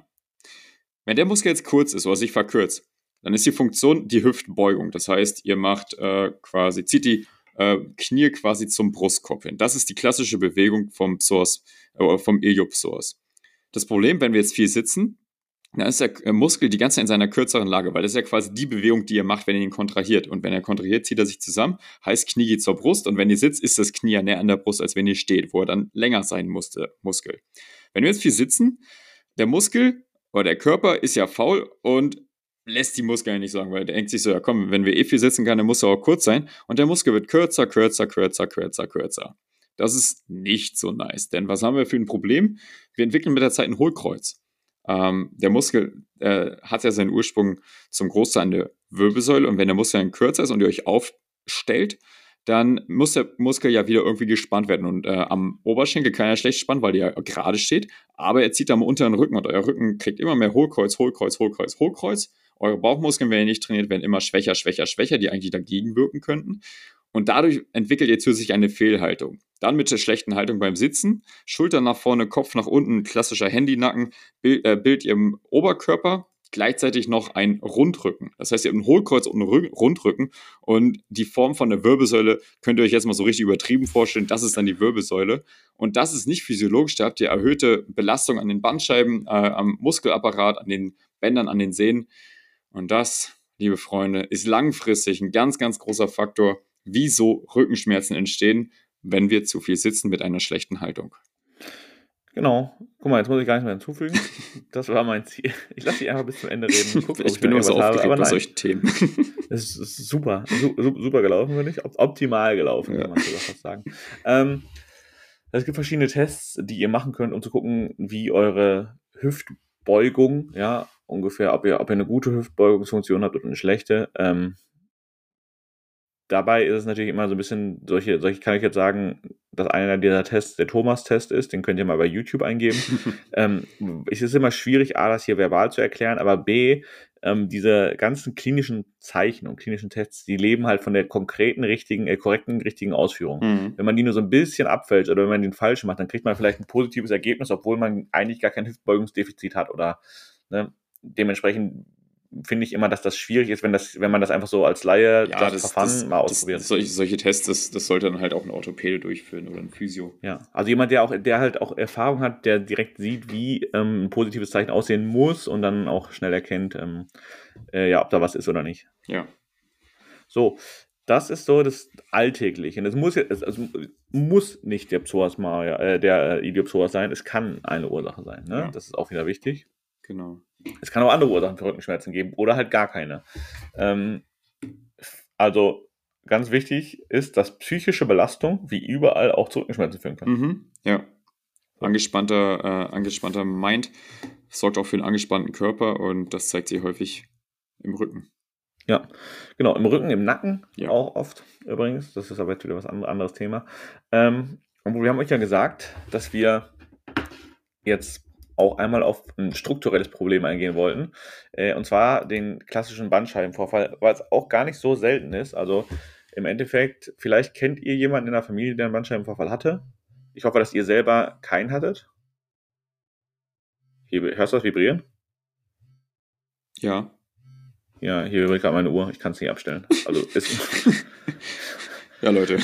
Wenn der Muskel jetzt kurz ist oder sich verkürzt, dann ist die Funktion die Hüftbeugung. Das heißt, ihr macht äh, quasi, zieht die äh, Knie quasi zum Brustkorb hin. Das ist die klassische Bewegung vom Psoas, äh, vom Iliopsoas. Das Problem, wenn wir jetzt viel sitzen, dann ist der Muskel die ganze Zeit in seiner kürzeren Lage, weil das ist ja quasi die Bewegung, die ihr macht, wenn ihr ihn kontrahiert. Und wenn er kontrahiert, zieht er sich zusammen, heißt Knie geht zur Brust und wenn ihr sitzt, ist das Knie ja näher an der Brust, als wenn ihr steht, wo er dann länger sein musste, Muskel. Wenn wir jetzt viel sitzen, der Muskel oder der Körper ist ja faul und lässt die Muskeln nicht sagen, weil der denkt sich so, ja komm, wenn wir eh viel sitzen können, dann muss er auch kurz sein und der Muskel wird kürzer, kürzer, kürzer, kürzer, kürzer. Das ist nicht so nice, denn was haben wir für ein Problem? Wir entwickeln mit der Zeit ein Hohlkreuz. Ähm, der Muskel äh, hat ja seinen Ursprung zum Großteil an der Wirbelsäule und wenn der Muskel dann kürzer ist und ihr euch aufstellt, dann muss der Muskel ja wieder irgendwie gespannt werden und äh, am Oberschenkel kann er schlecht spannen, weil der ja gerade steht, aber er zieht am unteren Rücken und euer Rücken kriegt immer mehr Hohlkreuz, Hohlkreuz, Hohlkreuz, Hohlkreuz. Eure Bauchmuskeln, wenn ihr nicht trainiert, werden immer schwächer, schwächer, schwächer, die eigentlich dagegen wirken könnten. Und dadurch entwickelt ihr zusätzlich eine Fehlhaltung. Dann mit der schlechten Haltung beim Sitzen, Schultern nach vorne, Kopf nach unten, klassischer Handynacken, bild, äh, bildet ihr im Oberkörper gleichzeitig noch ein Rundrücken. Das heißt, ihr habt ein Hohlkreuz und einen Rundrücken und die Form von der Wirbelsäule könnt ihr euch jetzt mal so richtig übertrieben vorstellen. Das ist dann die Wirbelsäule und das ist nicht physiologisch. Da habt ihr erhöhte Belastung an den Bandscheiben, äh, am Muskelapparat, an den Bändern, an den Sehnen und das, liebe Freunde, ist langfristig ein ganz, ganz großer Faktor, wieso Rückenschmerzen entstehen, wenn wir zu viel sitzen mit einer schlechten Haltung. Genau. Guck mal, jetzt muss ich gar nicht mehr hinzufügen. Das war mein Ziel. Ich lasse dich einfach bis zum Ende reden. Guck, ich, ich bin nur so aufgeregt bei solchen Themen. Es ist super, super gelaufen, finde ich. Optimal gelaufen, ja. Kann man sogar fast sagen. Ähm, es gibt verschiedene Tests, die ihr machen könnt, um zu gucken, wie eure Hüftbeugung, ja, ungefähr, ob ihr, ob ihr eine gute Hüftbeugungsfunktion habt oder eine schlechte. Ähm, Dabei ist es natürlich immer so ein bisschen, solche, solche kann ich jetzt sagen, dass einer dieser Tests der Thomas-Test ist, den könnt ihr mal bei YouTube eingeben. ähm, es ist immer schwierig, A, das hier verbal zu erklären, aber B, ähm, diese ganzen klinischen Zeichen und klinischen Tests, die leben halt von der konkreten, richtigen, äh, korrekten, richtigen Ausführung. Mhm. Wenn man die nur so ein bisschen abfälscht oder wenn man den falsch macht, dann kriegt man vielleicht ein positives Ergebnis, obwohl man eigentlich gar kein Hüftbeugungsdefizit hat oder ne, dementsprechend finde ich immer, dass das schwierig ist, wenn, das, wenn man das einfach so als Laie ja, das, das, mal ausprobiert. Das, solche, solche Tests, das, das sollte dann halt auch ein Orthopäde durchführen oder ein Physio. Ja, also jemand, der auch, der halt auch Erfahrung hat, der direkt sieht, wie ähm, ein positives Zeichen aussehen muss und dann auch schnell erkennt, ähm, äh, ja, ob da was ist oder nicht. Ja. So, das ist so das Alltägliche. Und es muss, also muss nicht der Psoas Maria, äh, der äh, Iliopsoas sein, es kann eine Ursache sein. Ne? Ja. Das ist auch wieder wichtig. Genau. Es kann auch andere Ursachen für Rückenschmerzen geben oder halt gar keine. Ähm, also ganz wichtig ist, dass psychische Belastung wie überall auch zu Rückenschmerzen führen kann. Mhm, ja. Angespannter, äh, angespannter Mind sorgt auch für einen angespannten Körper und das zeigt sich häufig im Rücken. Ja, genau, im Rücken, im Nacken ja. Auch oft übrigens. Das ist aber jetzt wieder was anderes Thema. Ähm, und wir haben euch ja gesagt, dass wir jetzt auch einmal auf ein strukturelles Problem eingehen wollten, äh, und zwar den klassischen Bandscheibenvorfall, weil es auch gar nicht so selten ist. Also im Endeffekt, vielleicht kennt ihr jemanden in der Familie, der einen Bandscheibenvorfall hatte. Ich hoffe, dass ihr selber keinen hattet. Hier, hörst du das vibrieren? Ja. Ja, hier vibriert gerade meine Uhr, ich kann es nicht abstellen. Also ist ja, Leute.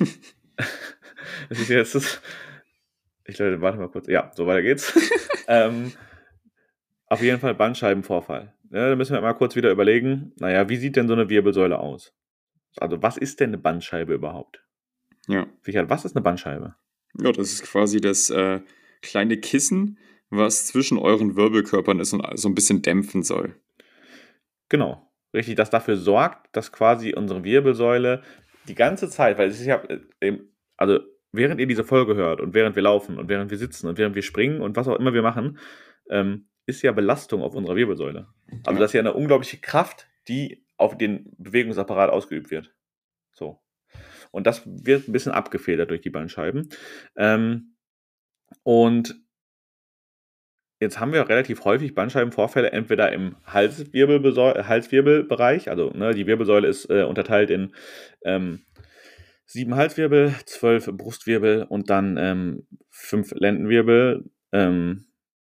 Es ist jetzt das Ich glaube, warte mal kurz. Ja, so weiter geht's. ähm, auf jeden Fall Bandscheibenvorfall. Ja, da müssen wir mal kurz wieder überlegen, naja, wie sieht denn so eine Wirbelsäule aus? Also, was ist denn eine Bandscheibe überhaupt? Ja. Richard, was ist eine Bandscheibe? Ja, das ist quasi das äh, kleine Kissen, was zwischen euren Wirbelkörpern ist und so ein bisschen dämpfen soll. Genau. Richtig, das dafür sorgt, dass quasi unsere Wirbelsäule die ganze Zeit, weil es ist ja, also während ihr diese Folge hört und während wir laufen und während wir sitzen und während wir springen und was auch immer wir machen, ähm, ist ja Belastung auf unserer Wirbelsäule. Also ja. Das ist ja eine unglaubliche Kraft, die auf den Bewegungsapparat ausgeübt wird. So. Und das wird ein bisschen abgefedert durch die Bandscheiben. Ähm, und jetzt haben wir relativ häufig Bandscheibenvorfälle, entweder im Halswirbelbeseu- Halswirbelbereich, also ne, die Wirbelsäule ist äh, unterteilt in ähm, sieben Halswirbel, zwölf Brustwirbel und dann ähm, fünf Lendenwirbel. Ähm,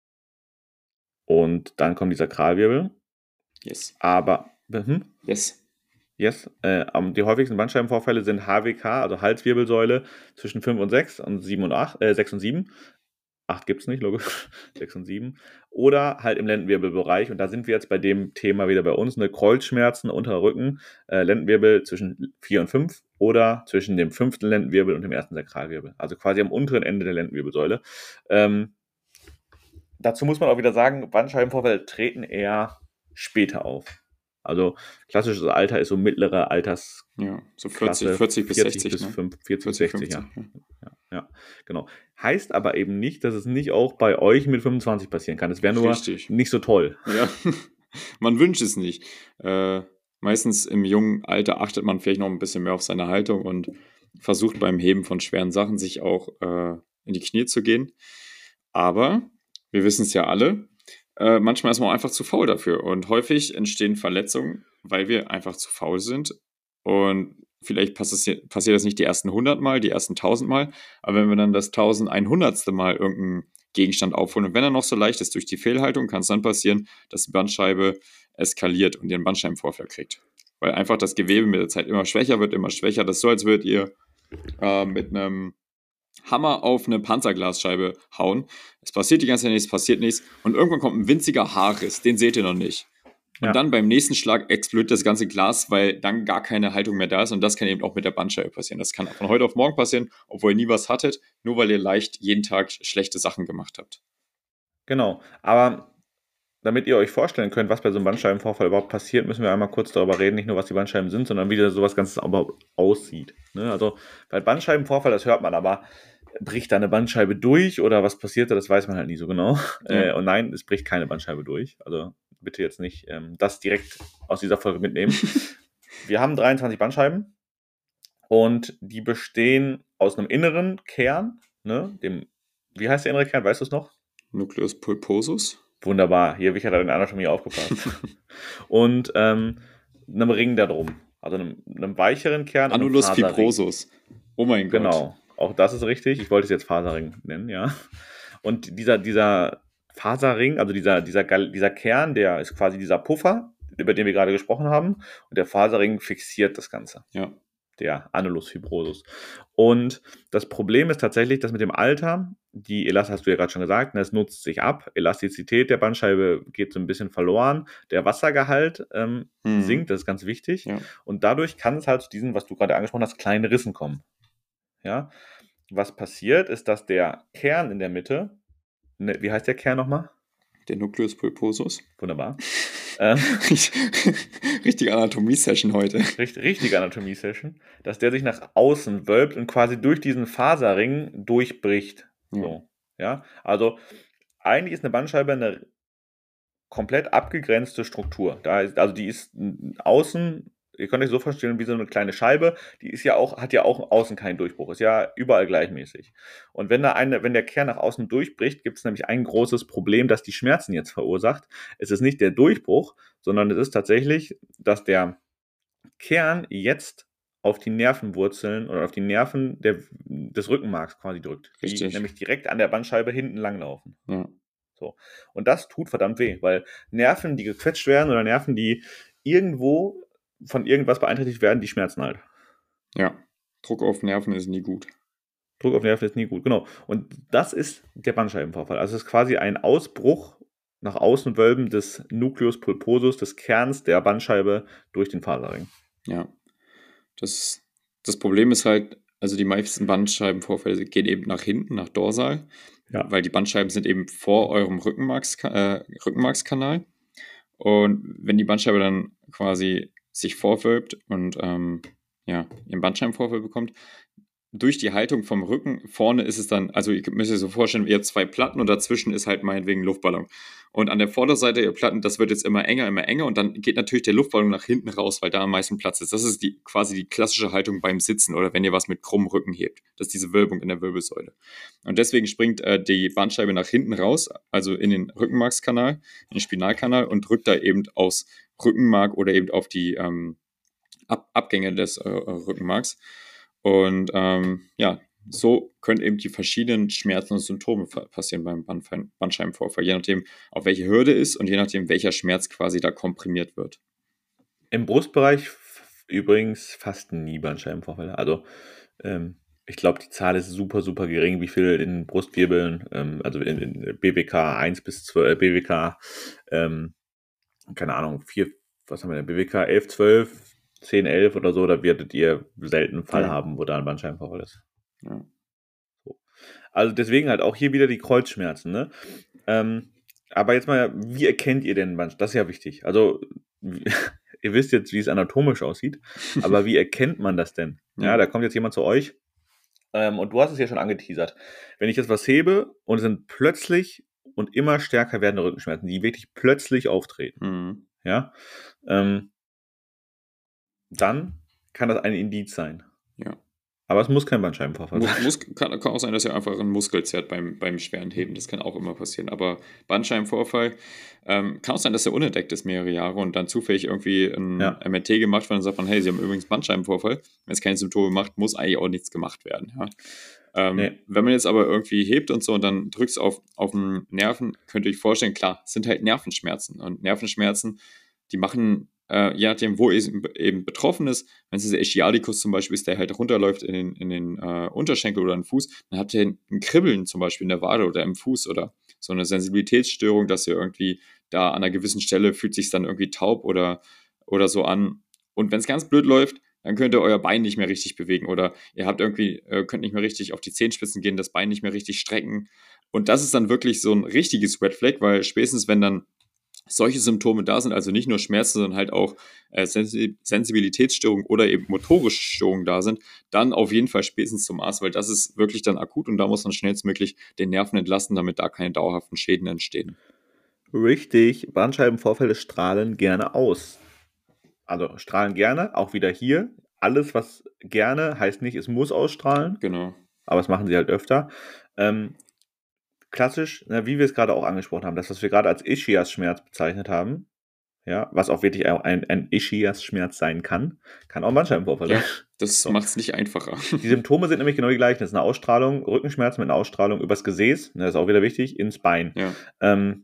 und dann kommt dieser Sakralwirbel. Yes. Aber, hm? Yes. Yes. Äh, am- die häufigsten Bandscheibenvorfälle sind H W K, also Halswirbelsäule, zwischen fünf und sechs und sieben und acht, äh, sechs und sieben. acht gibt es nicht, logisch. sechs und sieben. Oder halt im Lendenwirbelbereich. Und da sind wir jetzt bei dem Thema wieder bei uns. Ne? Kreuzschmerzen, unterer Rücken, äh, Lendenwirbel zwischen vier und fünf oder zwischen dem fünften Lendenwirbel und dem ersten Sakralwirbel. Also quasi am unteren Ende der Lendenwirbelsäule. Ähm, dazu muss man auch wieder sagen, Bandscheibenvorfälle treten eher später auf. Also klassisches Alter ist so mittlere Alters. Ja, so Klasse vierzig, vierzig bis vierzig sechzig, bis ne? fünf, vierzig bis vierzig, sechzig, ja. fünfzig, ja. Ja, ja, genau. Heißt aber eben nicht, dass es nicht auch bei euch mit fünfundzwanzig passieren kann. Es wäre nur Richtig. nicht so toll. Ja, man wünscht es nicht. Äh, meistens im jungen Alter achtet man vielleicht noch ein bisschen mehr auf seine Haltung und versucht beim Heben von schweren Sachen sich auch äh, in die Knie zu gehen. Aber wir wissen es ja alle, äh, manchmal ist man auch einfach zu faul dafür. Und häufig entstehen Verletzungen, weil wir einfach zu faul sind. Und vielleicht passi- passiert das nicht die ersten hundert Mal, die ersten tausend Mal, aber wenn wir dann das tausendeinhundertste Mal irgendeinen Gegenstand aufholen und wenn er noch so leicht ist durch die Fehlhaltung, kann es dann passieren, dass die Bandscheibe eskaliert und ihr einen Bandscheibenvorfall kriegt. Weil einfach das Gewebe mit der Zeit immer schwächer wird, immer schwächer. Das ist so, als würdet ihr äh, mit einem Hammer auf eine Panzerglasscheibe hauen. Es passiert die ganze Zeit nichts, es passiert nichts. Und irgendwann kommt ein winziger Haarriss, den seht ihr noch nicht. Und Ja. dann beim nächsten Schlag explodiert das ganze Glas, weil dann gar keine Haltung mehr da ist. Und das kann eben auch mit der Bandscheibe passieren. Das kann von heute auf morgen passieren, obwohl ihr nie was hattet, nur weil ihr leicht jeden Tag schlechte Sachen gemacht habt. Genau. Aber damit ihr euch vorstellen könnt, was bei so einem Bandscheibenvorfall überhaupt passiert, müssen wir einmal kurz darüber reden, nicht nur was die Bandscheiben sind, sondern wie das sowas Ganzes überhaupt aussieht. Ne? Also bei Bandscheibenvorfall, das hört man aber, bricht da eine Bandscheibe durch oder was passiert da, das weiß man halt nie so genau. Ja. Äh, und nein, es bricht keine Bandscheibe durch. Also bitte jetzt nicht ähm, das direkt aus dieser Folge mitnehmen. Wir haben dreiundzwanzig Bandscheiben und die bestehen aus einem inneren Kern, ne, dem, wie heißt der innere Kern, weißt du es noch? Nucleus pulposus. Wunderbar, hier Wichert hat in der Anatomie aufgepasst. Und ähm, einem Ring da drum. Also einem, einem weicheren Kern. Annulus und einem Faserring. fibrosus. Oh mein Gott. Genau, auch das ist richtig. Ich wollte es jetzt Faserring nennen, ja. Und dieser, dieser Faserring, also dieser, dieser, Gal- dieser Kern, der ist quasi dieser Puffer, über den wir gerade gesprochen haben. Und der Faserring fixiert das Ganze. Ja. Der Annulus fibrosus. Und das Problem ist tatsächlich, dass mit dem Alter, die Elast hast du ja gerade schon gesagt, ne, es nutzt sich ab, Elastizität der Bandscheibe geht so ein bisschen verloren, der Wassergehalt ähm, Mhm. sinkt, das ist ganz wichtig. Ja. Und dadurch kann es halt zu diesen, was du gerade angesprochen hast, kleinen Rissen kommen. Ja? Was passiert, ist, dass der Kern in der Mitte, ne, wie heißt der Kern nochmal? Der Nucleus pulposus. Wunderbar. ähm, Richtige Anatomie-Session heute. Richtig, richtige Anatomie-Session, dass der sich nach außen wölbt und quasi durch diesen Faserring durchbricht. Ja. So, ja? Also eigentlich ist eine Bandscheibe eine komplett abgegrenzte Struktur. Da ist, also die ist n- außen, ihr könnt euch so vorstellen, wie so eine kleine Scheibe, die ist ja auch, hat ja auch außen keinen Durchbruch, ist ja überall gleichmäßig. Und wenn da eine, wenn der Kern nach außen durchbricht, gibt es nämlich ein großes Problem, das die Schmerzen jetzt verursacht. Es ist nicht der Durchbruch, sondern es ist tatsächlich, dass der Kern jetzt auf die Nervenwurzeln oder auf die Nerven der, des Rückenmarks quasi drückt, die Richtig. nämlich direkt an der Bandscheibe hinten langlaufen. Ja. So. Und das tut verdammt weh, weil Nerven, die gequetscht werden oder Nerven, die irgendwo von irgendwas beeinträchtigt werden, die schmerzen halt. Ja. Druck auf Nerven ist nie gut. Druck auf Nerven ist nie gut, genau. Und das ist der Bandscheibenvorfall. Also es ist quasi ein Ausbruch nach außen wölben des Nucleus pulposus, des Kerns der Bandscheibe durch den Faserring. Ja. Das, das Problem ist halt, also die meisten Bandscheibenvorfälle gehen eben nach hinten, nach dorsal, Ja. weil die Bandscheiben sind eben vor eurem Rückenmarkska äh, Rückenmarkskanal. Und wenn die Bandscheibe dann quasi sich vorwölbt und ähm, ja, ihren Bandscheibenvorfall bekommt, durch die Haltung vom Rücken, vorne ist es dann, also ihr müsst euch so vorstellen, ihr habt zwei Platten und dazwischen ist halt meinetwegen ein Luftballon. Und an der Vorderseite der Platten, das wird jetzt immer enger, immer enger und dann geht natürlich der Luftballon nach hinten raus, weil da am meisten Platz ist. Das ist die, quasi die klassische Haltung beim Sitzen oder wenn ihr was mit krummem Rücken hebt. Das ist diese Wölbung in der Wirbelsäule. Und deswegen springt äh, die Bandscheibe nach hinten raus, also in den Rückenmarkskanal, in den Spinalkanal und drückt da eben aufs Rückenmark oder eben auf die ähm, Ab Abgänge des äh, Rückenmarks. Und ähm, ja, so können eben die verschiedenen Schmerzen und Symptome passieren beim Bandscheibenvorfall, je nachdem, auf welche Hürde ist und je nachdem, welcher Schmerz quasi da komprimiert wird. Im Brustbereich f- übrigens fast nie Bandscheibenvorfälle. Also ähm, ich glaube, die Zahl ist super, super gering, wie viel in den Brustwirbeln, ähm, also in, in B W K eins bis zwölf, B W K, ähm, keine Ahnung, vier, was haben wir denn, B W K elf, zwölf, zehn, elf oder so, da werdet ihr selten einen Fall Ja. haben, wo da ein Bandscheibenvorfall ist. Ja. Also deswegen halt auch hier wieder die Kreuzschmerzen, ne? Ähm, aber jetzt mal, wie erkennt ihr denn Bandscheiben? Das ist ja wichtig. Also, wie- ihr wisst jetzt, wie es anatomisch aussieht, aber wie erkennt man das denn? Ja, Ja. da kommt jetzt jemand zu euch ähm, und du hast es ja schon angeteasert. Wenn ich jetzt was hebe und es sind plötzlich und immer stärker werdende Rückenschmerzen, die wirklich plötzlich auftreten, Mhm. ja, ähm, dann kann das ein Indiz sein. Ja. Aber es muss kein Bandscheibenvorfall sein. Mus kann, kann auch sein, dass ihr einfach einen Muskel zerrt beim, beim schweren Heben. Das kann auch immer passieren. Aber Bandscheibenvorfall ähm, kann auch sein, dass er unentdeckt ist mehrere Jahre und dann zufällig irgendwie ein Ja. M R T gemacht wird und dann sagt man, hey, Sie haben übrigens Bandscheibenvorfall. Wenn es keine Symptome macht, muss eigentlich auch nichts gemacht werden. Ja? Ähm, Nee. Wenn man jetzt aber irgendwie hebt und so und dann drückt es auf, auf den Nerven, könnt ihr euch vorstellen, klar, es sind halt Nervenschmerzen. Und Nervenschmerzen, die machen, äh, je nachdem, wo es eben betroffen ist, wenn es der Ischiadikus zum Beispiel ist, der halt runterläuft in den, in den äh, Unterschenkel oder in den Fuß, dann habt ihr ein Kribbeln zum Beispiel in der Wade oder im Fuß oder so eine Sensibilitätsstörung, dass ihr irgendwie da an einer gewissen Stelle fühlt sich dann irgendwie taub oder, oder so an. Und wenn es ganz blöd läuft, dann könnt ihr euer Bein nicht mehr richtig bewegen oder ihr habt irgendwie, äh, könnt nicht mehr richtig auf die Zehenspitzen gehen, das Bein nicht mehr richtig strecken. Und das ist dann wirklich so ein richtiges Red Flag, weil spätestens wenn dann solche Symptome da sind, also nicht nur Schmerzen, sondern halt auch äh, Sensi Sensibilitätsstörungen oder eben motorische Störungen da sind, dann auf jeden Fall spätestens zum Arzt, weil das ist wirklich dann akut und da muss man schnellstmöglich den Nerven entlasten, damit da keine dauerhaften Schäden entstehen. Richtig, Bandscheibenvorfälle strahlen gerne aus. Also strahlen gerne, auch wieder hier. Alles, was gerne, heißt nicht, es muss ausstrahlen, Genau. aber das machen sie halt öfter. Ähm, klassisch, na, wie wir es gerade auch angesprochen haben, das, was wir gerade als Ischias-Schmerz bezeichnet haben, ja, was auch wirklich ein, ein, ein Ischias-Schmerz sein kann, kann auch ein Bandscheibenvorfall sein. Ja, das So. macht es nicht einfacher. Die Symptome sind nämlich genau die gleichen. Das ist eine Ausstrahlung, Rückenschmerzen mit einer Ausstrahlung übers Gesäß, ne, das ist auch wieder wichtig, ins Bein. Ja. Ähm,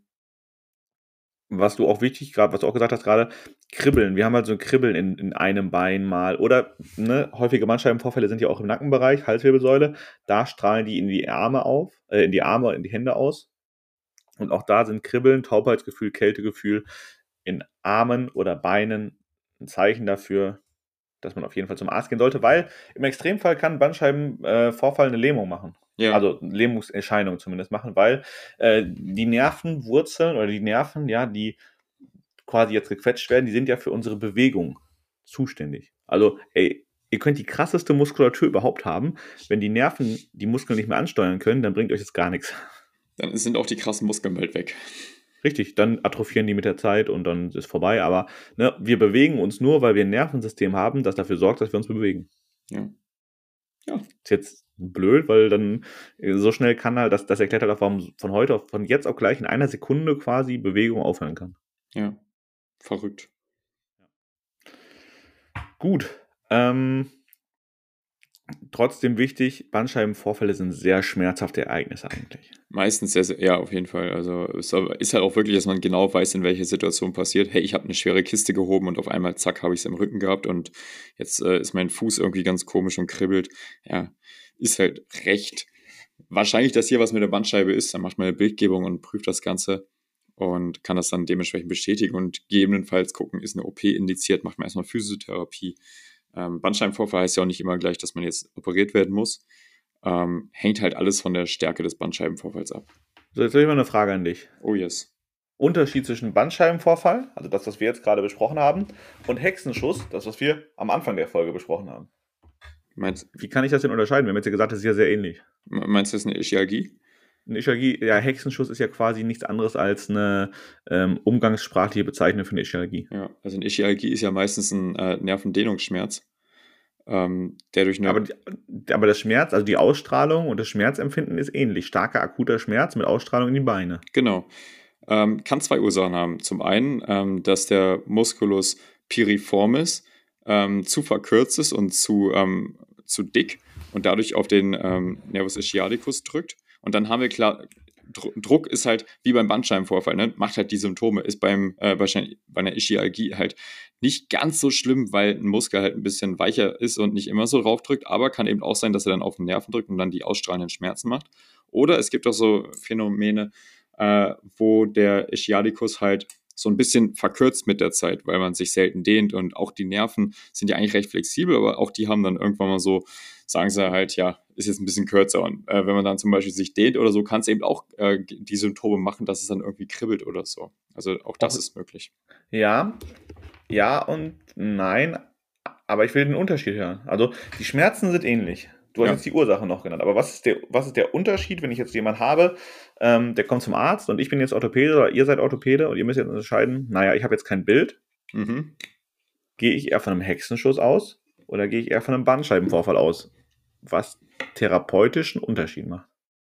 was du auch wichtig, gerade, was du auch gesagt hast gerade, Kribbeln. Wir haben halt so ein Kribbeln in, in einem Bein mal. Oder ne, häufige Bandscheibenvorfälle sind ja auch im Nackenbereich, Halswirbelsäule. Da strahlen die in die Arme auf, äh, in die Arme, in die Hände aus. Und auch da sind Kribbeln, Taubheitsgefühl, Kältegefühl in Armen oder Beinen ein Zeichen dafür, dass man auf jeden Fall zum Arzt gehen sollte, weil im Extremfall kann Bandscheibenvorfall eine Lähmung machen. Ja. Also Lähmungserscheinung zumindest machen, weil äh, die Nervenwurzeln oder die Nerven, ja, die quasi jetzt gequetscht werden, die sind ja für unsere Bewegung zuständig. Also, ey, ihr könnt die krasseste Muskulatur überhaupt haben. Wenn die Nerven die Muskeln nicht mehr ansteuern können, dann bringt euch das gar nichts. Dann sind auch die krassen Muskeln bald weg. Richtig, dann atrophieren die mit der Zeit und dann ist vorbei. Aber ne, wir bewegen uns nur, weil wir ein Nervensystem haben, das dafür sorgt, dass wir uns bewegen. Ja. Ja. Ist jetzt blöd, weil dann äh, so schnell kann halt, das, das erklärt halt auch, warum von heute auf, von jetzt auf gleich in einer Sekunde quasi Bewegung aufhören kann. Ja. Verrückt. Gut. Ähm, trotzdem wichtig, Bandscheibenvorfälle sind sehr schmerzhafte Ereignisse eigentlich. Meistens sehr, sehr, ja, auf jeden Fall. Also es ist halt auch wirklich, dass man genau weiß, in welcher Situation passiert. Hey, ich habe eine schwere Kiste gehoben und auf einmal, zack, habe ich es im Rücken gehabt und jetzt äh, ist mein Fuß irgendwie ganz komisch und kribbelt. Ja, ist halt recht wahrscheinlich, dass hier was mit der Bandscheibe ist. Dann macht man eine Bildgebung und prüft das Ganze und kann das dann dementsprechend bestätigen und gegebenenfalls gucken, ist eine O P indiziert, macht man erstmal Physiotherapie. Ähm, Bandscheibenvorfall heißt ja auch nicht immer gleich, dass man jetzt operiert werden muss. Ähm, hängt halt alles von der Stärke des Bandscheibenvorfalls ab. So, jetzt habe ich mal eine Frage an dich. Oh yes. Unterschied zwischen Bandscheibenvorfall, also das, was wir jetzt gerade besprochen haben, und Hexenschuss, das, was wir am Anfang der Folge besprochen haben. Meinst, Wie kann ich das denn unterscheiden? Wir haben jetzt ja gesagt, das ist ja sehr ähnlich. meinst du, das ist eine Ischialgie? Eine Ischialgie, ja, Hexenschuss ist ja quasi nichts anderes als eine ähm, umgangssprachliche Bezeichnung für eine Ischialgie. Ja, also eine Ischialgie ist ja meistens ein äh, Nervendehnungsschmerz, ähm, der durch Aber, eine, die, aber das Schmerz, also die Ausstrahlung und das Schmerzempfinden ist ähnlich. Starker, akuter Schmerz mit Ausstrahlung in die Beine. genau, ähm, kann zwei Ursachen haben. Zum einen, ähm, dass der Musculus piriformis ähm, zu verkürzt ist und zu, ähm, zu dick und dadurch auf den ähm, Nervus ischiadicus drückt. Und dann haben wir klar, Dr Druck ist halt wie beim Bandscheibenvorfall, ne? Macht halt die Symptome, ist beim, äh, wahrscheinlich bei einer Ischialgie halt nicht ganz so schlimm, weil ein Muskel halt ein bisschen weicher ist und nicht immer so draufdrückt, aber kann eben auch sein, dass er dann auf den Nerven drückt und dann die ausstrahlenden Schmerzen macht. Oder es gibt auch so Phänomene, äh, wo der Ischiadicus halt so ein bisschen verkürzt mit der Zeit, weil man sich selten dehnt und auch die Nerven sind ja eigentlich recht flexibel, aber auch die haben dann irgendwann mal so, sagen sie halt, ja, ist jetzt ein bisschen kürzer. Und äh, wenn man dann zum Beispiel sich dehnt oder so, kann es eben auch äh, die Symptome machen, dass es dann irgendwie kribbelt oder so. Also auch das Auch, ist möglich. ja, ja und nein, aber ich will den Unterschied hören. Also die Schmerzen sind ähnlich. Du hast Ja. jetzt die Ursache noch genannt. Aber was ist der, was ist der Unterschied, wenn ich jetzt jemanden habe, ähm, der kommt zum Arzt und ich bin jetzt Orthopäde oder ihr seid Orthopäde und ihr müsst jetzt unterscheiden, naja, ich habe jetzt kein Bild. Mhm. Gehe ich eher von einem Hexenschuss aus oder gehe ich eher von einem Bandscheibenvorfall aus? Was therapeutischen Unterschied macht.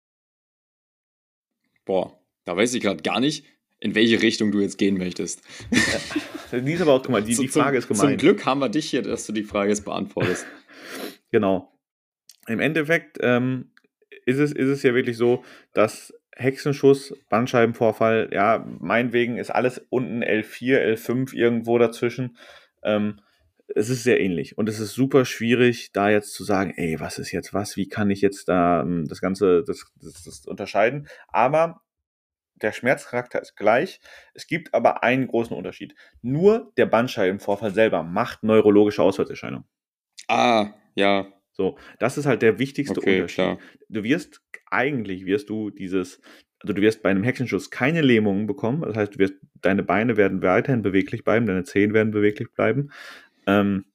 Boah, da weiß ich gerade gar nicht, in welche Richtung du jetzt gehen möchtest. Die ist aber auch gemeint. Die, Zu- die Frage ist zum, gemeint. Zum Glück haben wir dich hier, dass du die Frage jetzt beantwortest. Genau. Im Endeffekt ähm, ist, es, ist es ja wirklich so, dass Hexenschuss, Bandscheibenvorfall, ja, meinetwegen ist alles unten L vier, L fünf, irgendwo dazwischen. Ähm, es ist sehr ähnlich und es ist super schwierig, da jetzt zu sagen, ey, was ist jetzt was, wie kann ich jetzt da ähm, das Ganze das, das, das unterscheiden. Aber der Schmerzcharakter ist gleich. Es gibt aber einen großen Unterschied. Nur der Bandscheibenvorfall selber macht neurologische Ausfallserscheinungen. Ah, ja, So, das ist halt der wichtigste okay, Unterschied. klar. Du wirst, eigentlich wirst du dieses, also du wirst bei einem Hexenschuss keine Lähmungen bekommen. Das heißt, du wirst, deine Beine werden weiterhin beweglich bleiben, deine Zehen werden beweglich bleiben. Ähm,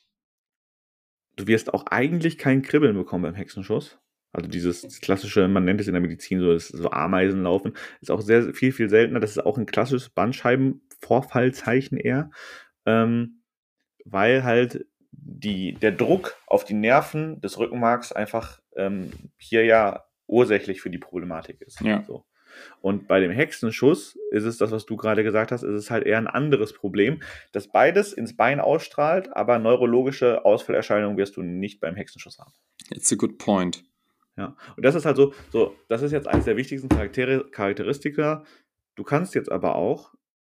du wirst auch eigentlich kein Kribbeln bekommen beim Hexenschuss. Also dieses das klassische, man nennt es in der Medizin so, das so Ameisen laufen, ist auch sehr, viel, viel seltener. Das ist auch ein klassisches Bandscheibenvorfallzeichen eher. Ähm, weil halt die, der Druck auf die Nerven des Rückenmarks einfach ähm, hier ja ursächlich für die Problematik ist. Ja. So. Und bei dem Hexenschuss ist es das, was du gerade gesagt hast, ist es halt eher ein anderes Problem, dass beides ins Bein ausstrahlt, aber neurologische Ausfallerscheinungen wirst du nicht beim Hexenschuss haben. It's a good point. Ja. Und das ist halt so, so, das ist jetzt eines der wichtigsten Charaktere, Charakteristika. Du kannst jetzt aber auch,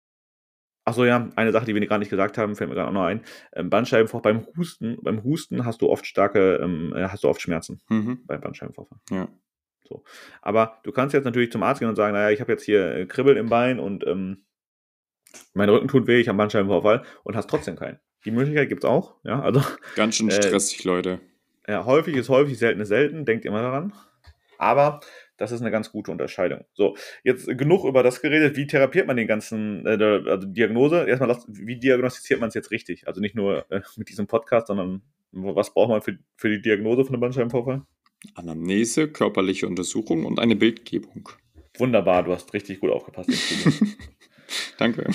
achso, ja, eine Sache, die wir gerade nicht gesagt haben, fällt mir gerade auch noch ein. Ähm, Bandscheibenvorfall beim Husten, beim Husten hast du oft starke, ähm, äh, hast du oft Schmerzen Mhm. beim Bandscheibenvorfall. Ja. So. Aber du kannst jetzt natürlich zum Arzt gehen und sagen, naja, ich habe jetzt hier äh, Kribbeln im Bein und ähm, mein Rücken tut weh, ich habe Bandscheibenvorfall und hast trotzdem keinen. Die Möglichkeit gibt es auch, ja, also Ganz schön äh, stressig, Leute. ja, häufig ist häufig, selten ist selten, denkt immer daran. Aber das ist eine ganz gute Unterscheidung. So, jetzt genug über das geredet. Wie therapiert man den ganzen, äh, also Diagnose? Erstmal, las- wie diagnostiziert man es jetzt richtig? Also nicht nur äh, mit diesem Podcast, sondern was braucht man für, für die Diagnose von einem Bandscheibenvorfall? Anamnese, körperliche Untersuchung und eine Bildgebung. Wunderbar, du hast richtig gut aufgepasst im Studium. Danke.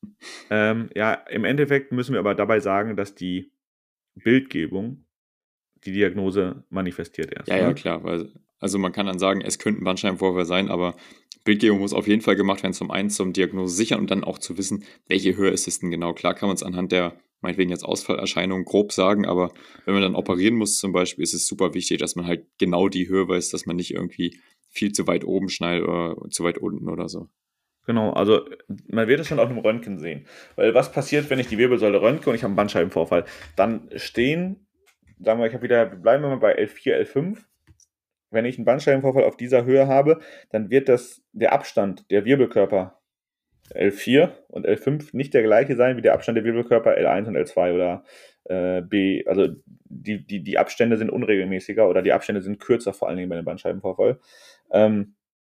ähm, ja, im Endeffekt müssen wir aber dabei sagen, dass die Bildgebung die Diagnose manifestiert erst. Ja, ne? ja, klar. Weil, also man kann dann sagen, es könnte ein Bandscheibenvorfall sein, aber Bildgebung muss auf jeden Fall gemacht werden, zum einen zum Diagnose sichern und dann auch zu wissen, welche Höhe ist es denn genau. Klar kann man es anhand der, meinetwegen jetzt Ausfallerscheinungen grob sagen, aber wenn man dann operieren muss zum Beispiel, ist es super wichtig, dass man halt genau die Höhe weiß, dass man nicht irgendwie viel zu weit oben schneidet oder zu weit unten oder so. Genau, also man wird es schon auf einem Röntgen sehen. Weil was passiert, wenn ich die Wirbelsäule röntge und ich habe einen Bandscheibenvorfall? Dann stehen, sagen wir, ich habe wieder, bleiben wir mal bei L vier, L fünf. Wenn ich einen Bandscheibenvorfall auf dieser Höhe habe, dann wird das, der Abstand der Wirbelkörper L vier und L fünf nicht der gleiche sein wie der Abstand der Wirbelkörper L eins und L zwei oder äh, B. Also die, die, die Abstände sind unregelmäßiger oder die Abstände sind kürzer, vor allen Dingen bei dem Bandscheibenvorfall. Ähm,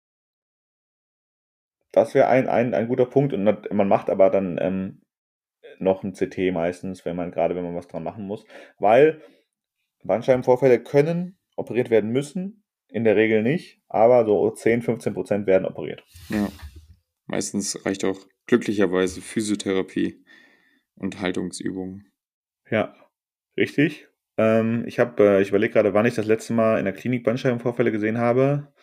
Das wäre ein, ein, ein guter Punkt. Und man macht aber dann ähm, noch ein C T meistens, wenn man gerade, wenn man was dran machen muss. Weil Bandscheibenvorfälle können operiert werden müssen, in der Regel nicht, aber so zehn, fünfzehn Prozent werden operiert. Ja. Meistens reicht auch glücklicherweise Physiotherapie und Haltungsübungen. Ja, richtig. Ähm, ich habe, äh, ich überlege gerade, wann ich das letzte Mal in der Klinik Bandscheibenvorfälle gesehen habe.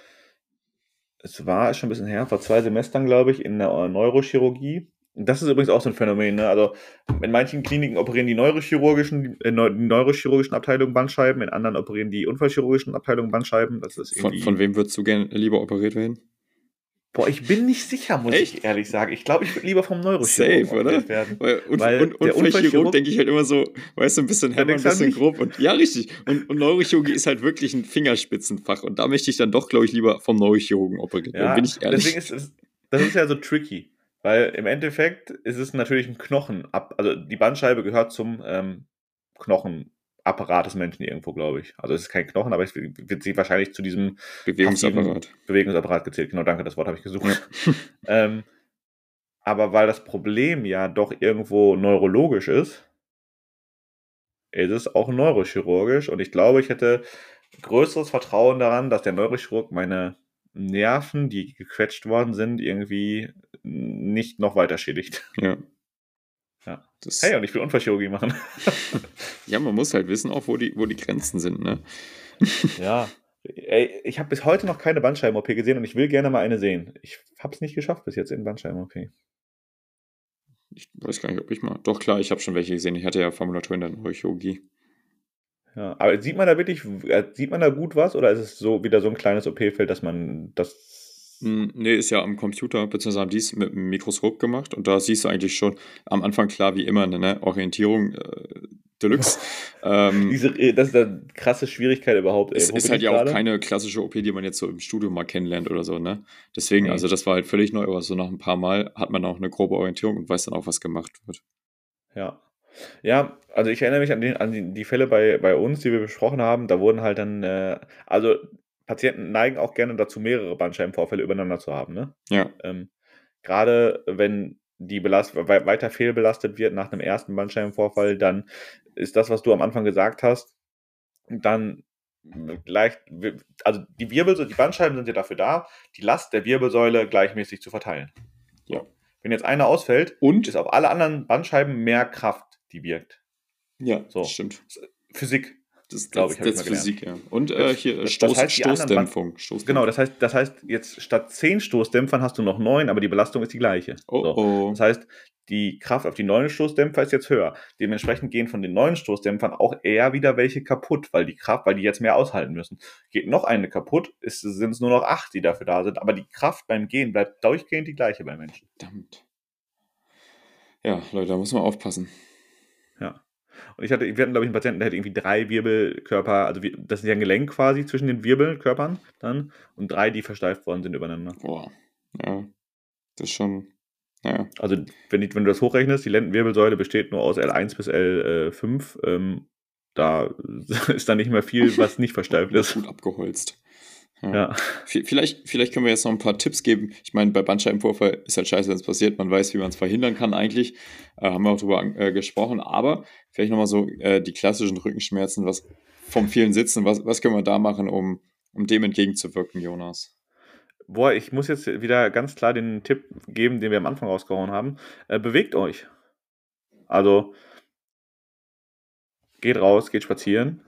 Es war schon ein bisschen her, vor zwei Semestern, glaube ich, in der äh, Neurochirurgie. Das ist übrigens auch so ein Phänomen, ne? Also in manchen Kliniken operieren die neurochirurgischen, äh, neu, die neurochirurgischen Abteilungen Bandscheiben, in anderen operieren die unfallchirurgischen Abteilungen Bandscheiben. Das ist Von, irgendwie. von wem würdest du gerne lieber operiert werden? Boah, ich bin nicht sicher, muss Echt? ich ehrlich sagen. Ich glaube, ich würde lieber vom Neurochirurgen Safe, oder? operiert werden. Weil, und, Weil und, der Unfallchirurg Unfallchirurg, denke ich halt immer so, weißt du, ein bisschen da Hämmer, ein denkst du an bisschen mich. grob. Und ja, richtig. Und, und Neurochirurgie ist halt wirklich ein Fingerspitzenfach. Und da möchte ich dann doch, glaube ich, lieber vom Neurochirurgen operiert werden, bin Ja, ich ehrlich. deswegen ist es, das ist ja so tricky. Weil im Endeffekt ist es natürlich ein Knochen. Also die Bandscheibe gehört zum ähm, Knochenapparat des Menschen irgendwo, glaube ich. Also es ist kein Knochen, aber es wird sie wahrscheinlich zu diesem Bewegungsapparat. passiven Bewegungsapparat gezählt. Genau, danke, das Wort habe ich gesucht. Ja. ähm, aber weil das Problem ja doch irgendwo neurologisch ist, ist es auch neurochirurgisch. Und ich glaube, ich hätte größeres Vertrauen daran, dass der Neurochirurg meine Nerven, die gequetscht worden sind, irgendwie nicht noch weiter schädigt. Ja. Ja. Das, Hey, und ich will Unfallchirurgie machen. ja, man muss halt wissen, auch wo die, wo die Grenzen sind, ne? Ja. Ey, ich habe bis heute noch keine Bandscheiben-O P gesehen und ich will gerne mal eine sehen. Ich habe es nicht geschafft bis jetzt in Bandscheiben-O P. Ich weiß gar nicht, ob ich mal. Doch klar, ich habe schon welche gesehen. Ich hatte ja Formulatur in der Neurochirurgie. Ja, aber sieht man da wirklich, äh, sieht man da gut was oder ist es so wieder so ein kleines O P-Feld, dass man das. Hm, nee, ist ja am Computer, beziehungsweise haben die es mit dem Mikroskop gemacht und da siehst du eigentlich schon am Anfang klar wie immer, ne? Orientierung äh, Deluxe. ähm, Diese, äh, das ist eine krasse Schwierigkeit überhaupt. Ey. es Wo ist bin halt ich ja auch gerade? keine klassische O P, die man jetzt so im Studium mal kennenlernt oder so, ne? Deswegen, Nee. also das war halt völlig neu, aber so nach ein paar Mal hat man auch eine grobe Orientierung und weiß dann auch, was gemacht wird. Ja. Ja, also ich erinnere mich an, den, an die, die Fälle bei, bei uns, die wir besprochen haben. Da wurden halt dann, äh, also Patienten neigen auch gerne dazu, mehrere Bandscheibenvorfälle übereinander zu haben. Ne? Ja, Ähm, Gerade wenn die Belast we weiter fehlbelastet wird nach einem ersten Bandscheibenvorfall, dann ist das, was du am Anfang gesagt hast, dann leicht, also die Wirbelsäule, die Bandscheiben sind ja dafür da, die Last der Wirbelsäule gleichmäßig zu verteilen. So. ja. Wenn jetzt eine ausfällt, Und? ist auf alle anderen Bandscheiben mehr Kraft, die wirkt. Ja, So. das stimmt. Physik, Das, glaube das, ich, habe ich das mal ist gelernt. Physik, ja. Und äh, hier Das- Stoß, das heißt, die anderen Band- Stoßdämpfung. Stoßdämpfung. Genau, das heißt, das heißt, jetzt statt zehn Stoßdämpfern hast du noch neun, aber die Belastung ist die gleiche. Oh, So. oh. Das heißt, die Kraft auf die neun Stoßdämpfer ist jetzt höher. Dementsprechend gehen von den neun Stoßdämpfern auch eher wieder welche kaputt, weil die Kraft, weil die jetzt mehr aushalten müssen. Geht noch eine kaputt, sind es nur noch acht, die dafür da sind, aber die Kraft beim Gehen bleibt durchgehend die gleiche beim Menschen. Verdammt. Ja, Leute, da muss man aufpassen. Ja. Und ich hatte, wir hatten, glaube ich, einen Patienten, der hat irgendwie drei Wirbelkörper, also wir- das ist ja ein Gelenk quasi zwischen den Wirbelkörpern dann und drei, die versteift worden sind übereinander. Boah. Ja, das ist schon. Naja. Also, wenn, die, wenn du das hochrechnest, die Lendenwirbelsäule besteht nur aus L eins bis L fünf. Ähm, da ist dann nicht mehr viel, was nicht versteift ist. Gut abgeholzt. Ja. Ja. V- Vielleicht, vielleicht können wir jetzt noch ein paar Tipps geben. Ich meine, bei Bandscheibenvorfall ist halt scheiße, wenn es passiert. Man weiß, wie man es verhindern kann eigentlich. Äh, haben wir auch drüber äh, gesprochen. Aber vielleicht nochmal so äh, die klassischen Rückenschmerzen, was vom vielen Sitzen, was, was können wir da machen, um, um dem entgegenzuwirken, Jonas? Boah, ich muss jetzt wieder ganz klar den Tipp geben, den wir am Anfang rausgehauen haben. Äh, bewegt euch. Also, geht raus, geht spazieren.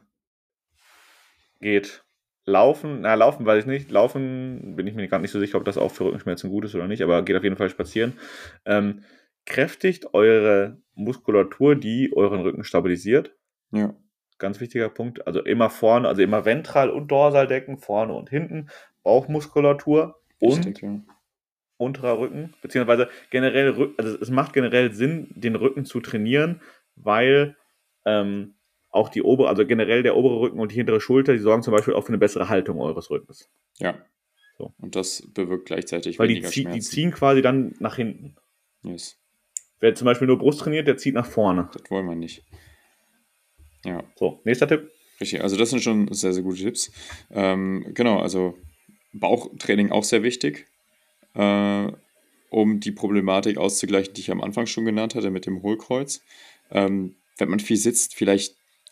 Geht laufen. Na, laufen weiß ich nicht. Laufen bin ich mir gar nicht so sicher, ob das auch für Rückenschmerzen gut ist oder nicht, aber geht auf jeden Fall spazieren. Ähm, kräftigt eure Muskulatur, die euren Rücken stabilisiert. Ja. Ganz wichtiger Punkt. Also immer vorne, also immer ventral und dorsal decken, vorne und hinten. Bauchmuskulatur Wichtig, und ja. unterer Rücken, beziehungsweise generell, Rück- also es macht generell Sinn, den Rücken zu trainieren, weil ähm, auch die obere, also generell der obere Rücken und die hintere Schulter, die sorgen zum Beispiel auch für eine bessere Haltung eures Rückens. Ja. So. Und das bewirkt gleichzeitig Weil die, weniger zie die Schmerzen. ziehen quasi dann nach hinten. Yes. Wer zum Beispiel nur Brust trainiert, der zieht nach vorne. Das wollen wir nicht. Ja. So, nächster Tipp. Richtig, also das sind schon sehr, sehr gute Tipps. Ähm, genau, also Bauchtraining auch sehr wichtig, äh, um die Problematik auszugleichen, die ich am Anfang schon genannt hatte mit dem Hohlkreuz. Ähm, wenn man viel sitzt, vielleicht